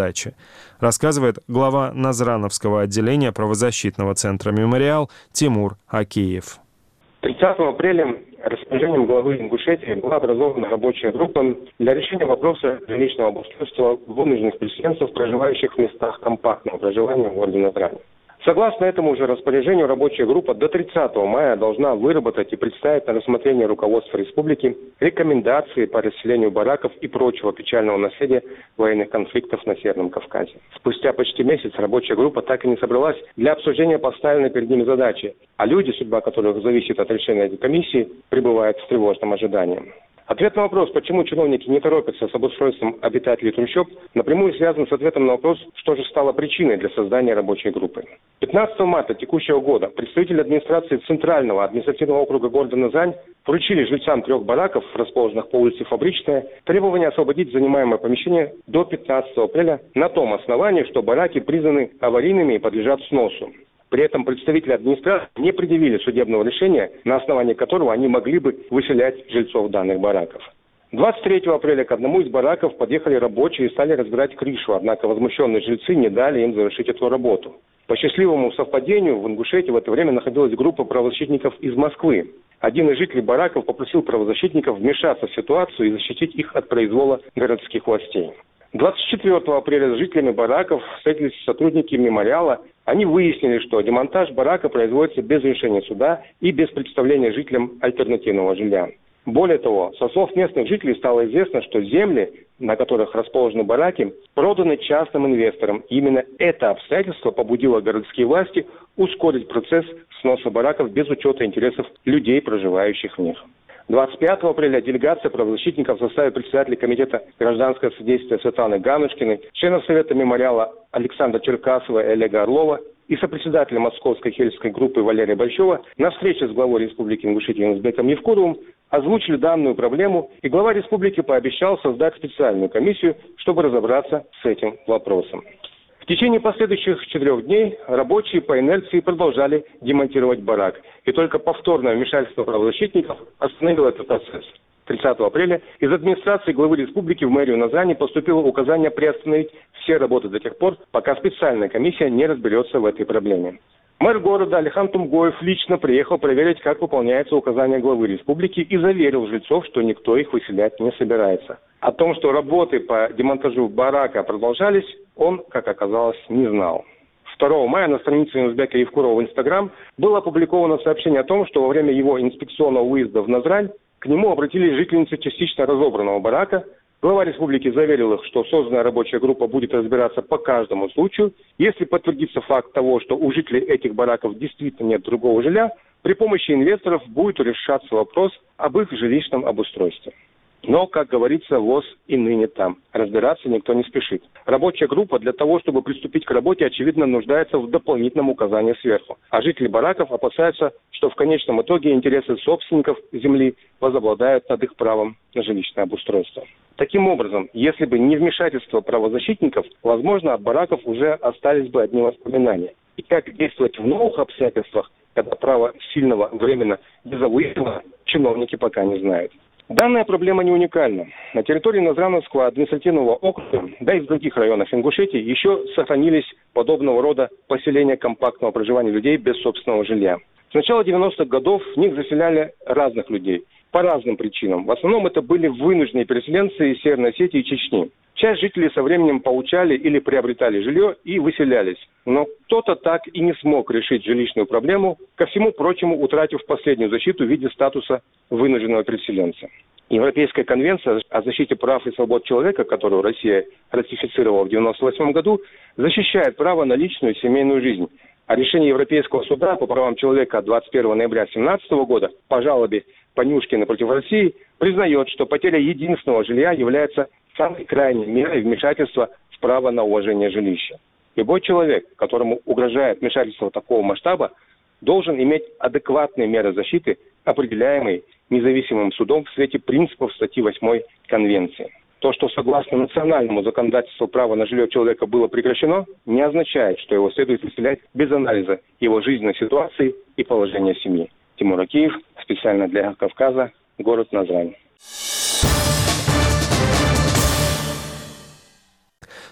задачи, рассказывает глава Назрановского отделения правозащитного центра «Мемориал» Тимур Акиев. тридцатого апреля распоряжением главы Ингушетии была образована рабочая группа для решения вопроса жилищного обустройства вынужденных переселенцев, проживающих в местах компактного проживания в городе Назране. Согласно этому же распоряжению, рабочая группа до тридцатого мая должна выработать и представить на рассмотрение руководства республики рекомендации по расселению бараков и прочего печального наследия военных конфликтов на Северном Кавказе. Спустя почти месяц рабочая группа так и не собралась для обсуждения поставленной перед ними задачи, а люди, судьба которых зависит от решения этой комиссии, пребывают в тревожном ожидании. Ответ на вопрос, почему чиновники не торопятся с обустройством обитателей трущоб, напрямую связан с ответом на вопрос, что же стало причиной для создания рабочей группы. пятнадцатого марта текущего года представители администрации Центрального административного округа города Назрань поручили жильцам трех бараков, расположенных по улице Фабричная, требование освободить занимаемое помещение до пятнадцатого апреля на том основании, что бараки признаны аварийными и подлежат сносу. При этом представители администрации не предъявили судебного решения, на основании которого они могли бы выселять жильцов данных бараков. двадцать третьего апреля к одному из бараков подъехали рабочие и стали разбирать крышу, однако возмущенные жильцы не дали им завершить эту работу. По счастливому совпадению в Ингушетии в это время находилась группа правозащитников из Москвы. Один из жителей бараков попросил правозащитников вмешаться в ситуацию и защитить их от произвола городских властей. двадцать четвёртого апреля с жителями бараков встретились сотрудники мемориала. Они выяснили, что демонтаж барака производится без решения суда и без представления жителям альтернативного жилья. Более того, со слов местных жителей стало известно, что земли, на которых расположены бараки, проданы частным инвесторам. И именно это обстоятельство побудило городские власти ускорить процесс сноса бараков без учета интересов людей, проживающих в них. двадцать пятого апреля делегация правозащитников в составе председателя комитета гражданского содействия Светланы Ганушкиной, членов Совета мемориала Александра Черкасова и Олега Орлова и сопредседателя Московской хельской группы Валерия Большова на встрече с главой Республики Ингушетия Янузбеком Евкуровым озвучили данную проблему, и глава республики пообещал создать специальную комиссию, чтобы разобраться с этим вопросом. В течение последующих четырех дней рабочие по инерции продолжали демонтировать барак, и только повторное вмешательство правозащитников остановило этот процесс. тридцатого апреля из администрации главы республики в мэрию Назрани поступило указание приостановить все работы до тех пор, пока специальная комиссия не разберется в этой проблеме. Мэр города Алихан Тумгоев лично приехал проверить, как выполняется указание главы республики, и заверил жильцов, что никто их выселять не собирается. О том, что работы по демонтажу барака продолжались, он, как оказалось, не знал. второго мая на странице Янузбека Евкурова в Инстаграм было опубликовано сообщение о том, что во время его инспекционного выезда в Назрань к нему обратились жительницы частично разобранного барака. Глава республики заверил их, что созданная рабочая группа будет разбираться по каждому случаю. Если подтвердится факт того, что у жителей этих бараков действительно нет другого жилья, при помощи инвесторов будет решаться вопрос об их жилищном обустройстве. Но, как говорится, воз и ныне там. Разбираться никто не спешит. Рабочая группа для того, чтобы приступить к работе, очевидно, нуждается в дополнительном указании сверху. А жители бараков опасаются, что в конечном итоге интересы собственников земли возобладают над их правом на жилищное обустройство. Таким образом, если бы не вмешательство правозащитников, возможно, от бараков уже остались бы одни воспоминания. И как действовать в новых обстоятельствах, когда право сильного временно безавыявлено, чиновники пока не знают. Данная проблема не уникальна. На территории Назрановского административного округа, да и в других районах Ингушетии еще сохранились подобного рода поселения компактного проживания людей без собственного жилья. С начала девяностых годов в них заселяли разных людей по разным причинам. В основном это были вынужденные переселенцы из Северной Осетии и Чечни. Часть жителей со временем получали или приобретали жилье и выселялись. Но кто-то так и не смог решить жилищную проблему, ко всему прочему утратив последнюю защиту в виде статуса вынужденного переселенца. Европейская конвенция о защите прав и свобод человека, которую Россия ратифицировала в девяносто восьмом году, защищает право на личную и семейную жизнь. А решение Европейского суда по правам человека от двадцать первого ноября две тысячи семнадцатого года по жалобе Панюшкина против России признает, что потеря единственного жилья является самой крайней мерой вмешательства в право на уважение жилища. Любой человек, которому угрожает вмешательство такого масштаба, должен иметь адекватные меры защиты, определяемые независимым судом в свете принципов статьи восьмой Конвенции. То, что согласно национальному законодательству право на жилье человека было прекращено, не означает, что его следует выселять без анализа его жизненной ситуации и положения семьи. Тимур Акиев, специально для Кавказа, город Назрань.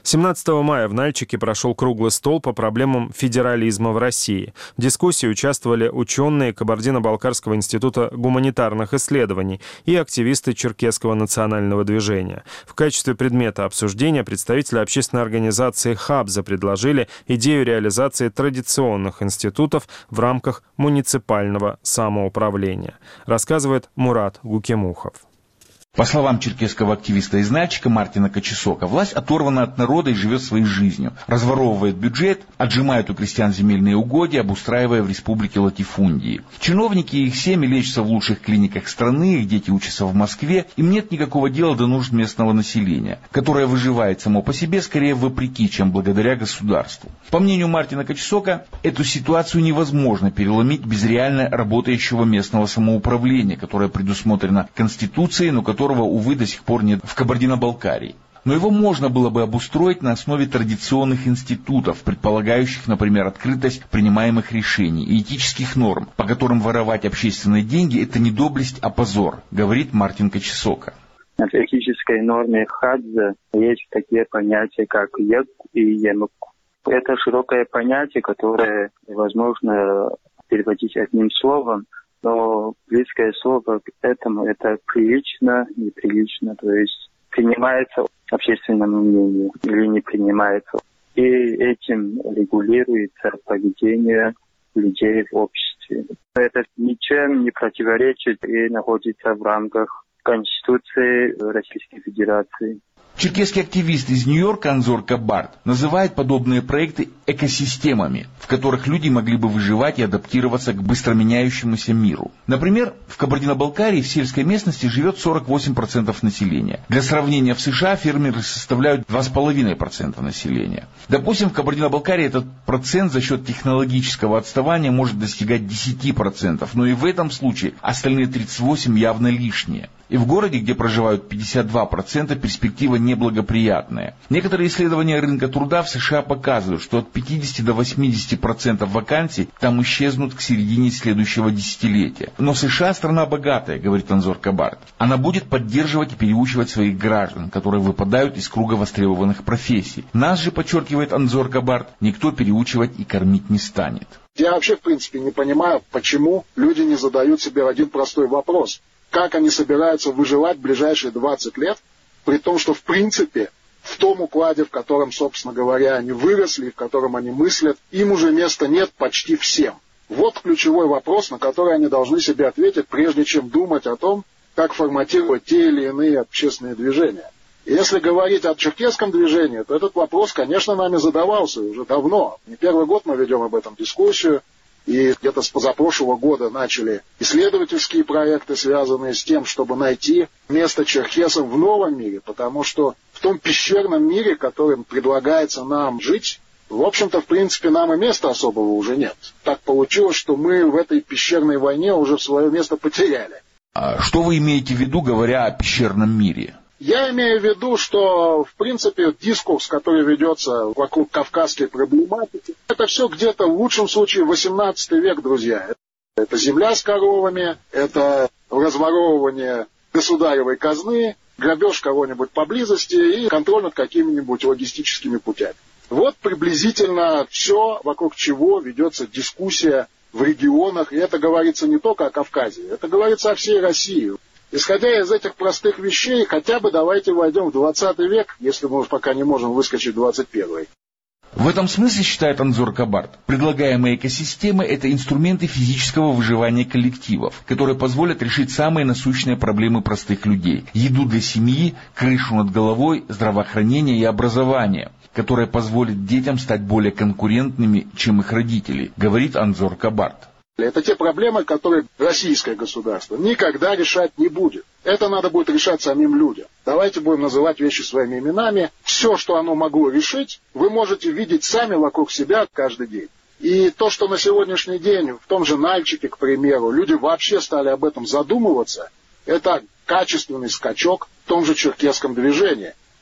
семнадцатого мая в Нальчике прошел круглый стол по проблемам федерализма в России. В дискуссии участвовали ученые Кабардино-Балкарского института гуманитарных исследований и активисты Черкесского национального движения. В качестве предмета обсуждения представители общественной организации «Хабза» предложили идею реализации традиционных институтов в рамках муниципального самоуправления. Рассказывает Мурат Гукемухов. По словам черкесского активиста из Нальчика Мартина Кочесока, власть оторвана от народа и живет своей жизнью. Разворовывает бюджет, отжимает у крестьян земельные угодья, обустраивая в республике латифундии. Чиновники и их семьи лечатся в лучших клиниках страны, их дети учатся в Москве. Им нет никакого дела до нужд местного населения, которое выживает само по себе скорее вопреки, чем благодаря государству. По мнению Мартина Кочесока, эту ситуацию невозможно переломить без реально работающего местного самоуправления, которое предусмотрено Конституцией, но которое которого, увы, до сих пор нет в Кабардино-Балкарии. Но его можно было бы обустроить на основе традиционных институтов, предполагающих, например, открытость принимаемых решений и этических норм, по которым воровать общественные деньги – это не доблесть, а позор, говорит Мартин Кочесока. В этической норме Хабза есть такие понятия, как «ек» и «емук». Это широкое понятие, которое невозможно переводить одним словом, но близкое слово к этому – это прилично, неприлично, то есть принимается общественному мнению или не принимается. И этим регулируется поведение людей в обществе. Это ничем не противоречит и находится в рамках Конституции Российской Федерации. Черкесский активист из Нью-Йорка Анзор Кабард называет подобные проекты экосистемами, в которых люди могли бы выживать и адаптироваться к быстро меняющемуся миру. Например, в Кабардино-Балкарии в сельской местности живет сорок восемь процентов населения. Для сравнения, в США фермеры составляют два с половиной процента населения. Допустим, в Кабардино-Балкарии этот процент за счет технологического отставания может достигать десять процентов, но и в этом случае остальные тридцать восемь процентов явно лишние. И в городе, где проживают пятьдесят два процента, перспектива неблагоприятная. Некоторые исследования рынка труда в США показывают, что от пятидесяти до восьмидесяти процентов вакансий там исчезнут к середине следующего десятилетия. Но США страна богатая, говорит Анзор Кабард. Она будет поддерживать и переучивать своих граждан, которые выпадают из круга востребованных профессий. Нас же, подчеркивает Анзор Кабард, никто переучивать и кормить не станет. Я вообще, в принципе, не понимаю, почему люди не задают себе один простой вопрос. Как они собираются выживать в ближайшие двадцать лет, при том, что, в принципе, в том укладе, в котором, собственно говоря, они выросли, в котором они мыслят, им уже места нет почти всем. Вот ключевой вопрос, на который они должны себе ответить, прежде чем думать о том, как форматировать те или иные общественные движения. И если говорить о черкесском движении, то этот вопрос, конечно, нами задавался уже давно. Не первый год мы ведем об этом дискуссию. И где-то с позапрошлого года начали исследовательские проекты, связанные с тем, чтобы найти место черкесам в новом мире. Потому что в том пещерном мире, которым предлагается нам жить, в общем-то, в принципе, нам и места особого уже нет. Так получилось, что мы в этой пещерной войне уже свое место потеряли. А что вы имеете в виду, говоря о пещерном мире? Я имею в виду, что, в принципе, дискурс, который ведется вокруг кавказской проблематики, это все где-то, в лучшем случае, восемнадцатый век, друзья. Это земля с коровами, это разворовывание государевой казны, грабеж кого-нибудь поблизости и контроль над какими-нибудь логистическими путями. Вот приблизительно все, вокруг чего ведется дискуссия в регионах. И это говорится не только о Кавказе, это говорится о всей России. Исходя из этих простых вещей, хотя бы давайте войдем в двадцатый век, если мы уж пока не можем выскочить в двадцать первый. В этом смысле, считает Анзор Кабард, предлагаемые экосистемы – это инструменты физического выживания коллективов, которые позволят решить самые насущные проблемы простых людей – еду для семьи, крышу над головой, здравоохранение и образование, которое позволит детям стать более конкурентными, чем их родители, говорит Анзор Кабард. Это те проблемы, которые российское государство никогда решать не будет. Это надо будет решать самим людям. Давайте будем называть вещи своими именами. Все, что оно могло решить, вы можете видеть сами вокруг себя каждый день. И то, что на сегодняшний день в том же Нальчике, к примеру, люди вообще стали об этом задумываться, это качественный скачок в том же черкесском движении,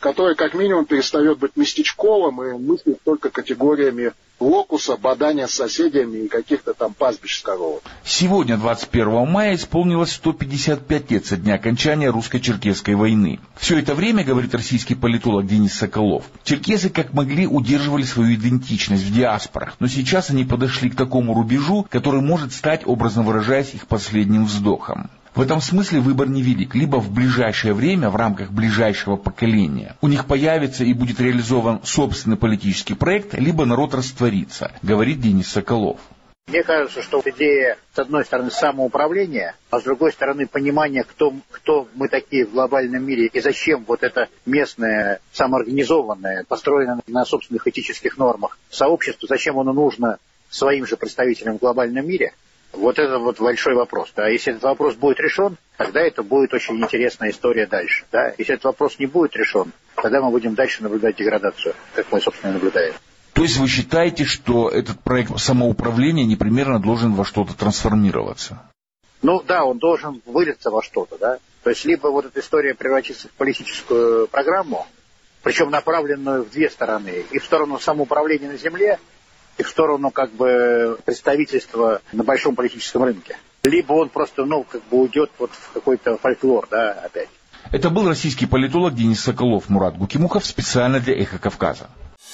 который как минимум перестает быть местечковым и мыслит только категориями локуса, бадания с соседями и каких-то там пастбищ с коровами. Сегодня, двадцать первого мая, исполнилось сто пятьдесят пять лет со дня окончания русско-черкесской войны. Все это время, говорит российский политолог Денис Соколов, черкесы как могли удерживали свою идентичность в диаспорах, но сейчас они подошли к такому рубежу, который может стать, образно выражаясь, их последним вздохом. В этом смысле выбор невелик. Либо в ближайшее время, в рамках ближайшего поколения, у них появится и будет реализован собственный политический проект, либо народ растворится, говорит Денис Соколов. Мне кажется, что идея, с одной стороны, самоуправления, а с другой стороны, понимание, кто, кто мы такие в глобальном мире и зачем вот это местное, самоорганизованное, построенное на собственных этических нормах сообщество, зачем оно нужно своим же представителям в глобальном мире. Вот это вот большой вопрос. Да? Если этот вопрос будет решен, тогда это будет очень интересная история дальше. Да? Если этот вопрос не будет решен, тогда мы будем дальше наблюдать деградацию, как мы, собственно, наблюдаем. То есть вы считаете, что этот проект самоуправления непременно должен во что-то трансформироваться? Ну да, он должен вылиться во что-то. Да? То есть либо вот эта история превратится в политическую программу, причем направленную в две стороны. И в сторону самоуправления на земле, и в сторону как бы представительства на большом политическом рынке. Либо он просто, ну, как бы уйдет вот в какой-то фольклор, да, опять. Это был российский политолог Денис Соколов. Мурат Гукимухов специально для «Эхо Кавказа».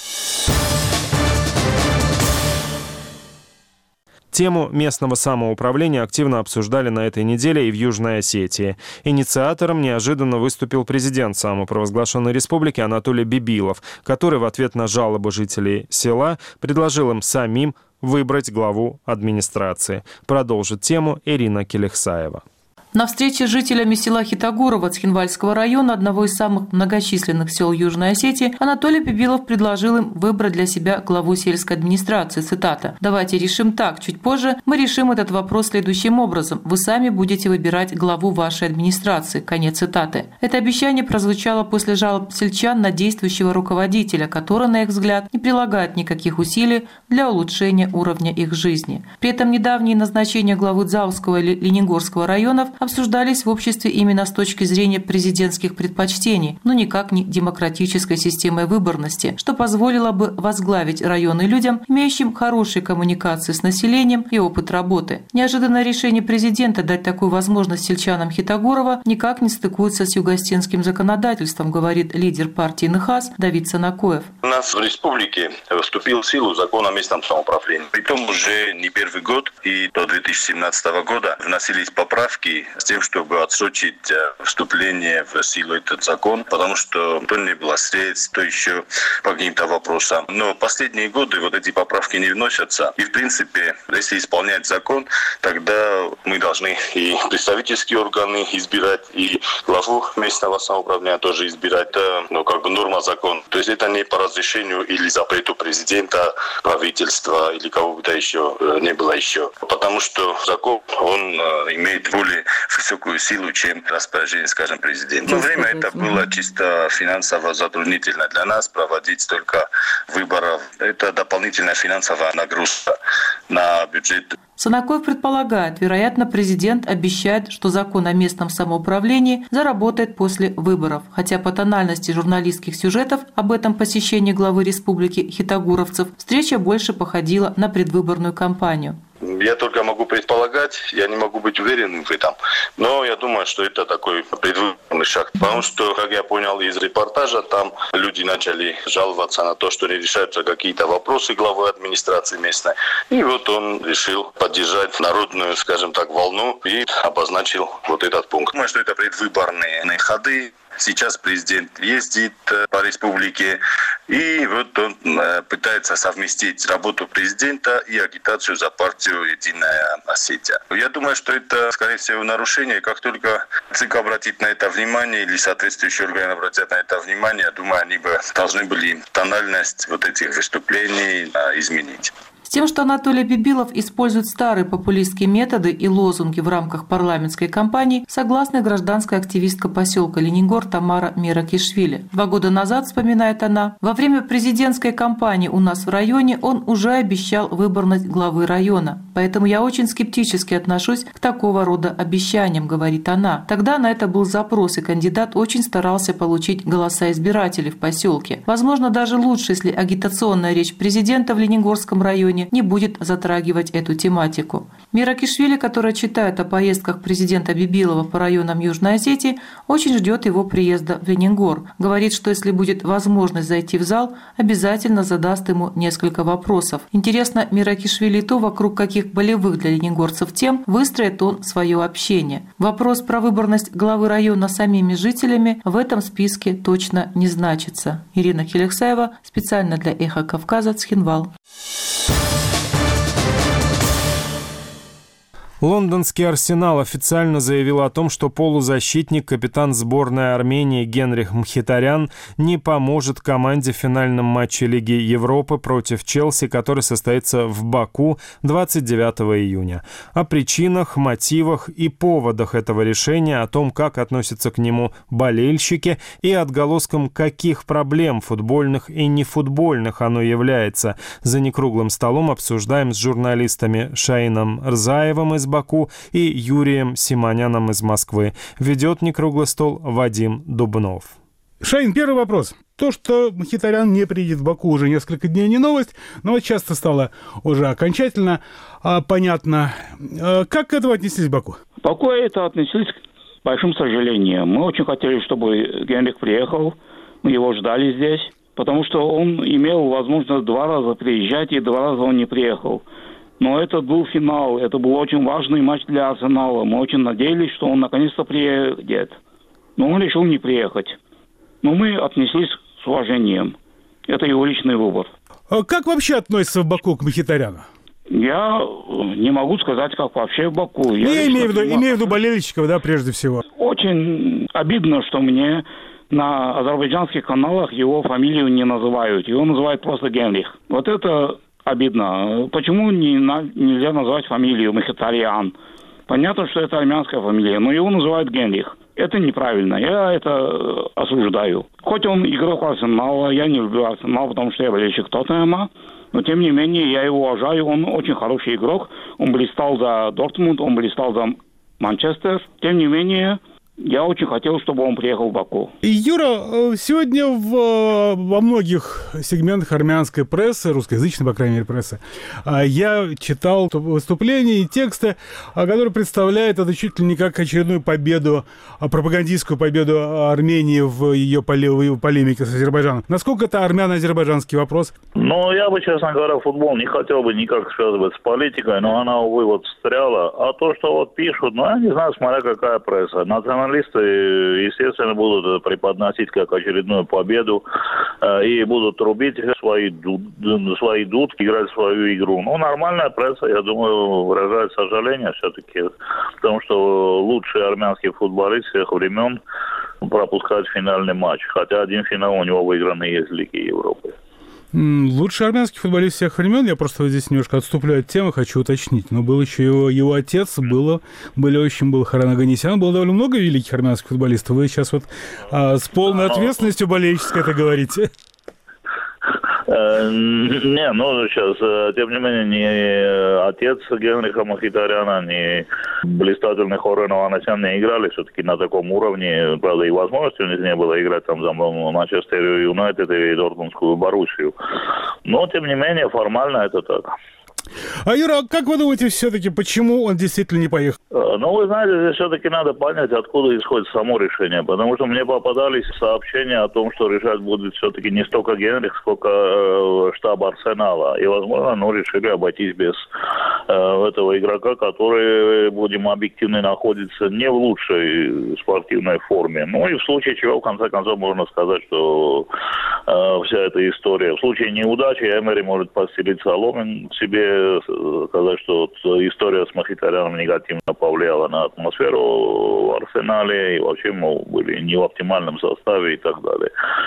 Тему местного самоуправления активно обсуждали на этой неделе и в Южной Осетии. Инициатором неожиданно выступил президент самопровозглашенной республики Анатолий Бибилов, который в ответ на жалобы жителей села предложил им самим выбрать главу администрации. Продолжит тему Ирина Келехсаева. На встрече с жителями села Хитагурово Цхинвальского района, одного из самых многочисленных сел Южной Осетии, Анатолий Бибилов предложил им выбрать для себя главу сельской администрации. Цитата. «Давайте решим так. Чуть позже мы решим этот вопрос следующим образом. Вы сами будете выбирать главу вашей администрации». Конец цитаты. Это обещание прозвучало после жалоб сельчан на действующего руководителя, который, на их взгляд, не прилагает никаких усилий для улучшения уровня их жизни. При этом недавние назначения главы Дзауского и Ленигорского районов обсуждались в обществе именно с точки зрения президентских предпочтений, но никак не демократической системой выборности, что позволило бы возглавить районы людям, имеющим хорошие коммуникации с населением и опыт работы. Неожиданное решение президента дать такую возможность сельчанам Хитагурова никак не стыкуется с югостенским законодательством, говорит лидер партии НХАС Давид Санакоев. У нас в республике вступил в силу закон о местном самоуправлении. Притом уже не первый год, и до две тысячи семнадцатого года вносились поправки с тем, чтобы отсрочить вступление в силу этот закон, потому что то не было средств, то еще по каким-то вопросам. Но последние годы вот эти поправки не вносятся. И в принципе, если исполнять закон, тогда мы должны и представительские органы избирать, и главу местного самоуправления тоже избирать. Это, ну, как бы норма закона. То есть это не по разрешению или запрету президента, правительства или кого-то еще не было еще. Потому что закон, он имеет более высокую силу, чем распоряжение, скажем, президента. В то время это было чисто финансово затруднительно для нас проводить столько выборов. Это дополнительная финансовая нагрузка на бюджет. Санакоев предполагает, вероятно, президент обещает, что закон о местном самоуправлении заработает после выборов. Хотя по тональности журналистских сюжетов об этом посещении главы республики хитагуровцев встреча больше походила на предвыборную кампанию. Я только могу предполагать, я не могу быть уверен в этом. Но я думаю, что это такой предвыборный шаг. Потому что, как я понял из репортажа, там люди начали жаловаться на то, что не решаются какие-то вопросы главы администрации местной. И вот он решил поддержать народную, скажем так, волну и обозначил вот этот пункт. Думаю, что это предвыборные ходы. Сейчас президент ездит по республике, и вот он пытается совместить работу президента и агитацию за партию «Единая Осетия». Я думаю, что это, скорее всего, нарушение. Как только ЦИК обратит на это внимание или соответствующие органы обратят на это внимание, я думаю, они бы должны были тональность вот этих выступлений изменить. С тем, что Анатолий Бибилов использует старые популистские методы и лозунги в рамках парламентской кампании, согласна гражданская активистка поселка Ленигор Тамара Меракишвили. Два года назад, вспоминает она, во время президентской кампании у нас в районе он уже обещал выборность главы района. Поэтому я очень скептически отношусь к такого рода обещаниям, говорит она. Тогда на это был запрос, и кандидат очень старался получить голоса избирателей в поселке. Возможно, даже лучше, если агитационная речь президента в Ленигорском районе не будет затрагивать эту тематику. Меракишвили, которая читает о поездках президента Бибилова по районам Южной Осетии, очень ждет его приезда в Ленигор. Говорит, что если будет возможность зайти в зал, обязательно задаст ему несколько вопросов. Интересно, Меракишвили то, вокруг каких болевых для ленигорцев тем выстроит он свое общение. Вопрос про выборность главы района самими жителями в этом списке точно не значится. Ирина Хелексаева, специально для «Эхо Кавказа», Цхинвал. Лондонский «Арсенал» официально заявил о том, что полузащитник, капитан сборной Армении Генрих Мхитарян не поможет команде в финальном матче Лиги Европы против Челси, который состоится в Баку двадцать девятого июня. О причинах, мотивах и поводах этого решения, о том, как относятся к нему болельщики и отголоском каких проблем футбольных и нефутбольных оно является, за некруглым столом обсуждаем с журналистами Шаином Рзаевым из Баку и Юрием Симоняном из Москвы. Ведет некруглый стол Вадим Дубнов. Шаин, первый вопрос. То, что Мхитарян не приедет в Баку, уже несколько дней не новость, но вот часто стало уже окончательно а, понятно. А, как к этому отнеслись в Баку? В Баку это отнеслись с большим сожалением. Мы очень хотели, чтобы Генрих приехал, мы его ждали здесь, потому что он имел возможность два раза приезжать, и два раза он не приехал. Но это был финал, это был очень важный матч для Арсенала. Мы очень надеялись, что он наконец-то приедет. Но он решил не приехать. Но мы отнеслись с уважением. Это его личный выбор. А как вообще относится в Баку к Мхитаряну? Я не могу сказать, как вообще в Баку. Я, Я имею, в виду, имею в виду болельщиков, да, прежде всего. Очень обидно, что мне на азербайджанских каналах его фамилию не называют. Его называют просто Генрих. Вот это... обидно. Почему не, на, нельзя назвать фамилию Мхитарян? Понятно, что это армянская фамилия, но его называют Генрих. Это неправильно. Я это осуждаю. Хоть он игрок Арсенала, я не люблю Арсенал, потому что я болельщик Тоттенхэма, но тем не менее я его уважаю. Он очень хороший игрок. Он блистал за Дортмунд, он блистал за Манчестер. Тем не менее... я очень хотел, чтобы он приехал в Баку. Юра, сегодня в, во многих сегментах армянской прессы, русскоязычной, по крайней мере, прессы, я читал выступления и тексты, которые представляют это чуть ли не как очередную победу, пропагандистскую победу Армении в ее полемике с Азербайджаном. Насколько это армяно-азербайджанский вопрос? Ну, я бы, честно говоря, футбол не хотел бы никак связывать с политикой, но она, увы, вот встряла. А то, что вот пишут, ну, я не знаю, смотря какая пресса. Националисты, естественно, будут преподносить как очередную победу э, и будут трубить свои, дуд, свои дудки, играть свою игру. Ну, нормальная пресса, я думаю, выражает сожаление все-таки, потому что лучший армянский футболист всех времен пропускает финальный матч. Хотя один финал у него выигранный есть в Лиге Европы. Лучший армянский футболист всех времен. Я просто здесь немножко отступлю от темы, хочу уточнить. Но был еще его, его отец, было, были очень был Харан Оганесян. Было довольно много великих армянских футболистов. Вы сейчас вот а, с полной ответственностью болельческой это говорите. Не, ну сейчас, тем не менее, ни отец Генриха Мхитаряна, ни блистательный Хорен Оганесян не играли все-таки на таком уровне. Правда, и возможности у них не было играть там за Манчестер Юнайтед и Дортмундскую Боруссию. Но, тем не менее, формально это так. А, Юра, как вы думаете, все-таки, почему он действительно не поехал? Ну, вы знаете, здесь все-таки надо понять, откуда исходит само решение. Потому что мне попадались сообщения о том, что решать будет все-таки не столько Генрих, сколько э, штаб Арсенала. И, возможно, ну, решили обойтись без э, этого игрока, который, будем объективны, находится не в лучшей спортивной форме. Ну, и в случае чего, в конце концов, можно сказать, что э, вся эта история. В случае неудачи Эмери может постелить соломин себе сказать, что вот история с Мхитаряном негативно повлияла на атмосферу в Арсенале, и вообще, мол, были не в оптимальном составе и так далее.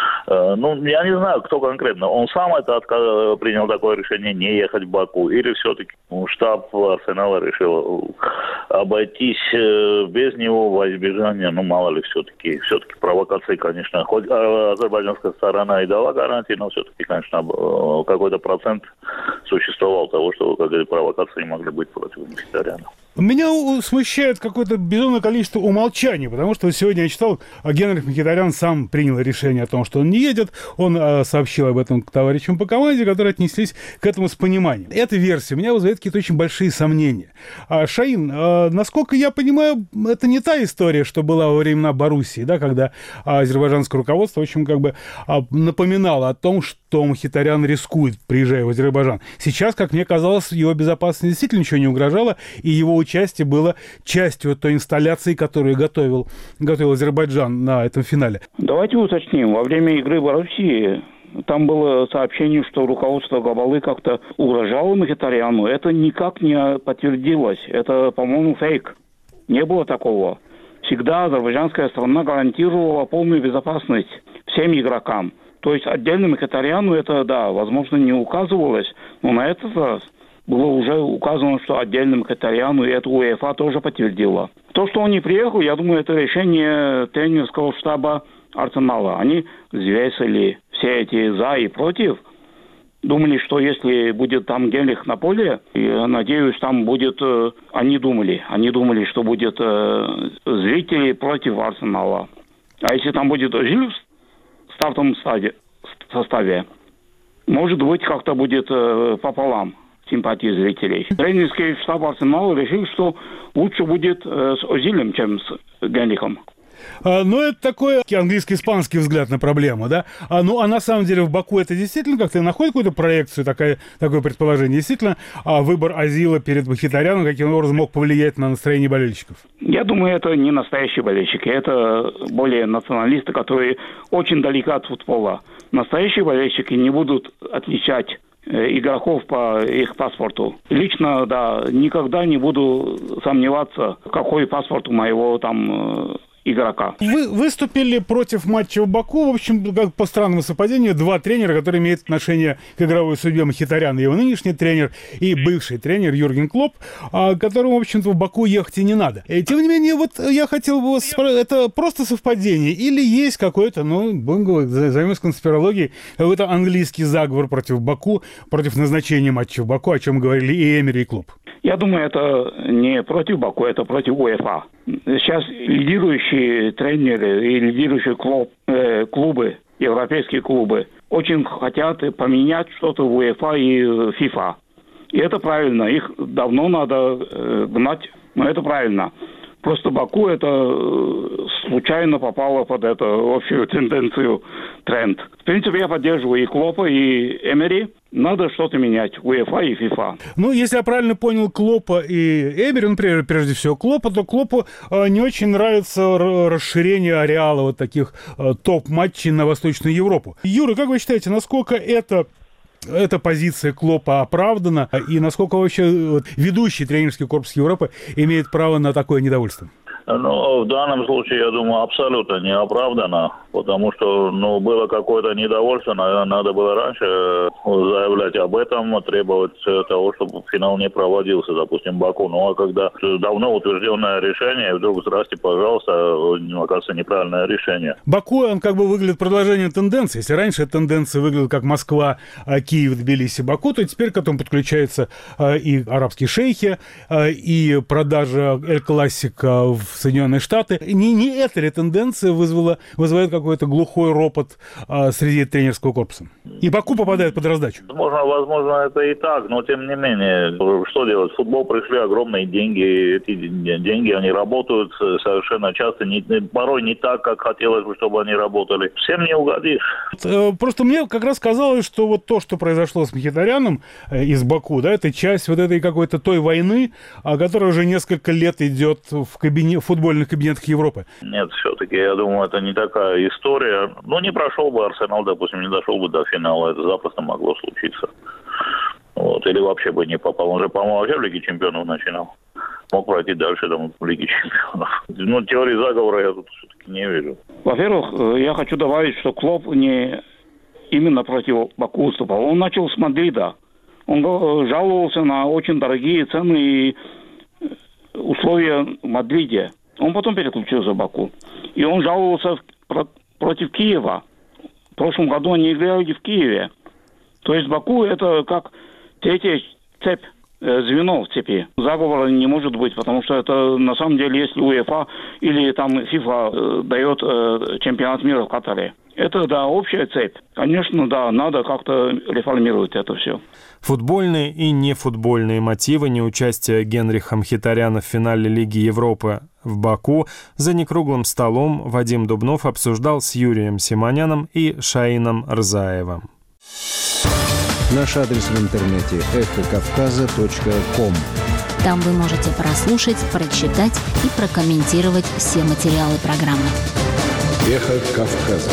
Ну, я не знаю, кто конкретно. Он сам это отказ... принял такое решение не ехать в Баку, или все-таки штаб Арсенала решил обойтись без него во избежание, ну, мало ли, все-таки, все-таки провокации, конечно, хоть азербайджанская сторона и дала гарантии, но все-таки, конечно, какой-то процент существовал того, что, как говорят, провокации могли быть против Мхитаряна. Меня смущает какое-то безумное количество умолчаний, потому что сегодня я читал, Генрих Мхитарян сам принял решение о том, что он не едет. Он э, сообщил об этом к товарищам по команде, которые отнеслись к этому с пониманием. Эта версия меня вызывает какие-то очень большие сомнения. А, Шаин, э, насколько я понимаю, это не та история, что была во времена Боруссии, да, когда азербайджанское руководство, в общем, как бы напоминало о том, что Мхитарян рискует, приезжая в Азербайджан. Сейчас, как мне казалось, его безопасности действительно ничего не угрожало, и его участие было частью той инсталляции, которую готовил, готовил Азербайджан на этом финале. Давайте уточним. Во время игры в России там было сообщение, что руководство Габалы как-то угрожало Мхитаряну. Это никак не подтвердилось. Это, по-моему, фейк. Не было такого. Всегда азербайджанская сторона гарантировала полную безопасность всем игрокам. То есть отдельно Мхитаряну это, да, возможно, не указывалось, но на этот раз было уже указано, что отдельным Мхитаряну, и это УЕФА тоже подтвердила. То, что он не приехал, я думаю, это решение тренерского штаба Арсенала. Они взвесили все эти «за» и «против». Думали, что если будет там Генрих на поле, я надеюсь, там будет... Э, они думали, они думали, что будет э, зрители против Арсенала. А если там будет Озиль в стартовом составе, может быть, как-то будет э, пополам симпатии зрителей. Тренерский штаб Арсенала решил, что лучше будет э, с Озилем, чем с Генрихом. А, ну, это такой английско-испанский взгляд на проблему, да? А, ну, а на самом деле в Баку это действительно как-то находит какую-то проекцию, такая, такое предположение? Действительно, а выбор Озила перед Мхитаряном каким образом мог повлиять на настроение болельщиков? Я думаю, это не настоящие болельщики. Это более националисты, которые очень далеко от футбола. Настоящие болельщики не будут отличать игроков по их паспорту. Лично, да, никогда не буду сомневаться, какой паспорт у моего там игрока. Вы выступили против матча в Баку. В общем, как по странному совпадению, два тренера, которые имеют отношение к игровой судьбе: Мхитарян, его нынешний тренер, и бывший тренер Юрген Клопп, которому, в общем-то, в Баку ехать и не надо. И, тем не менее, вот я хотел бы вас спросить, это просто совпадение или есть какой-то, ну, будем говорить, займемся конспирологией, какой-то английский заговор против Баку, против назначения матча в Баку, о чем говорили и Эмери, и Клопп? Я думаю, это не против Баку, это против УЕФА. Сейчас лидирующие тренеры и лидирующие клуб, э, клубы, европейские клубы, очень хотят поменять что-то в УЕФА и ФИФА. И это правильно. Их давно надо э, гнать, но это правильно. Просто Баку это случайно попало под эту общую тенденцию, тренд. В принципе, я поддерживаю и Клоппа, и Эмери. Надо что-то менять, УЕФА и ФИФА. Ну, если я правильно понял Клоппа и Эмери, ну, прежде всего Клоппа, то Клоппу э, не очень нравится расширение ареала вот таких э, топ-матчей на Восточную Европу. Юра, как вы считаете, насколько это... эта позиция Клоппа оправдана, и насколько вообще ведущий тренерский корпус Европы имеет право на такое недовольство? Ну, в данном случае, я думаю, абсолютно не оправдано, потому что, ну, было какое-то недовольство, наверное, надо было раньше заявлять об этом, требовать того, чтобы финал не проводился, допустим, в Баку. Ну, а когда давно утвержденное решение, вдруг, здрасте, пожалуйста, оказывается, неправильное решение. Баку, он как бы выглядит продолжением тенденции. Если раньше тенденция выглядела как Москва, Киев, Тбилиси, Баку, то теперь к этому подключаются и арабские шейхи, и продажа Эль-Классика в Соединенные Штаты. Не, не эта ли тенденция вызвала, вызывает какой-то глухой ропот а, среди тренерского корпуса? И Баку попадает под раздачу? Возможно, возможно, это и так, но тем не менее, что делать? В футбол пришли огромные деньги, эти деньги, они работают совершенно часто, не, порой не так, как хотелось бы, чтобы они работали. Всем не угодишь. Просто мне как раз казалось, что вот то, что произошло с Мхитаряном из Баку, да, это часть вот этой какой-то той войны, которая уже несколько лет идет в кабинете, в футбольных кабинетах Европы. Нет, все-таки, я думаю, это не такая история. Ну, не прошел бы Арсенал, допустим, не дошел бы до финала, это запросто могло случиться. Вот. Или вообще бы не попал. Он же, по-моему, вообще в Лиге Чемпионов начинал. Мог пройти дальше там, в Лиге Чемпионов. Ну, теории заговора я тут все-таки не вижу. Во-первых, я хочу добавить, что Клоп не именно против Баку выступал. Он начал с Мадрида. Он жаловался на очень дорогие цены и условия в Мадриде. Он потом переключился в Баку. И он жаловался про- против Киева. В прошлом году они играли в Киеве. То есть Баку это как третья цепь, э, звено в цепи. Заговора не может быть, потому что это на самом деле, если УЕФА или там ФИФА э, дает э, чемпионат мира в Катаре. Это, да, общая цепь. Конечно, да, надо как-то реформировать это все. Футбольные и нефутбольные мотивы неучастия Генриха Мхитаряна в финале Лиги Европы в Баку за некруглым столом Вадим Дубнов обсуждал с Юрием Симоняном и Шаином Рзаевым. Наш адрес в интернете эхо кавказа точка ком. Там вы можете прослушать, прочитать и прокомментировать все материалы программы. Эхо Кавказа.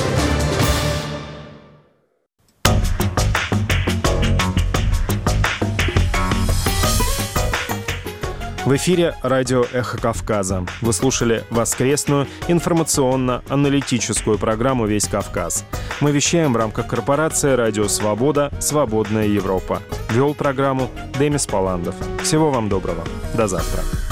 В эфире радио «Эхо Кавказа». Вы слушали воскресную информационно-аналитическую программу «Весь Кавказ». Мы вещаем в рамках корпорации «Радио Свобода. Свободная Европа». Вел программу Демис Паландов. Всего вам доброго. До завтра.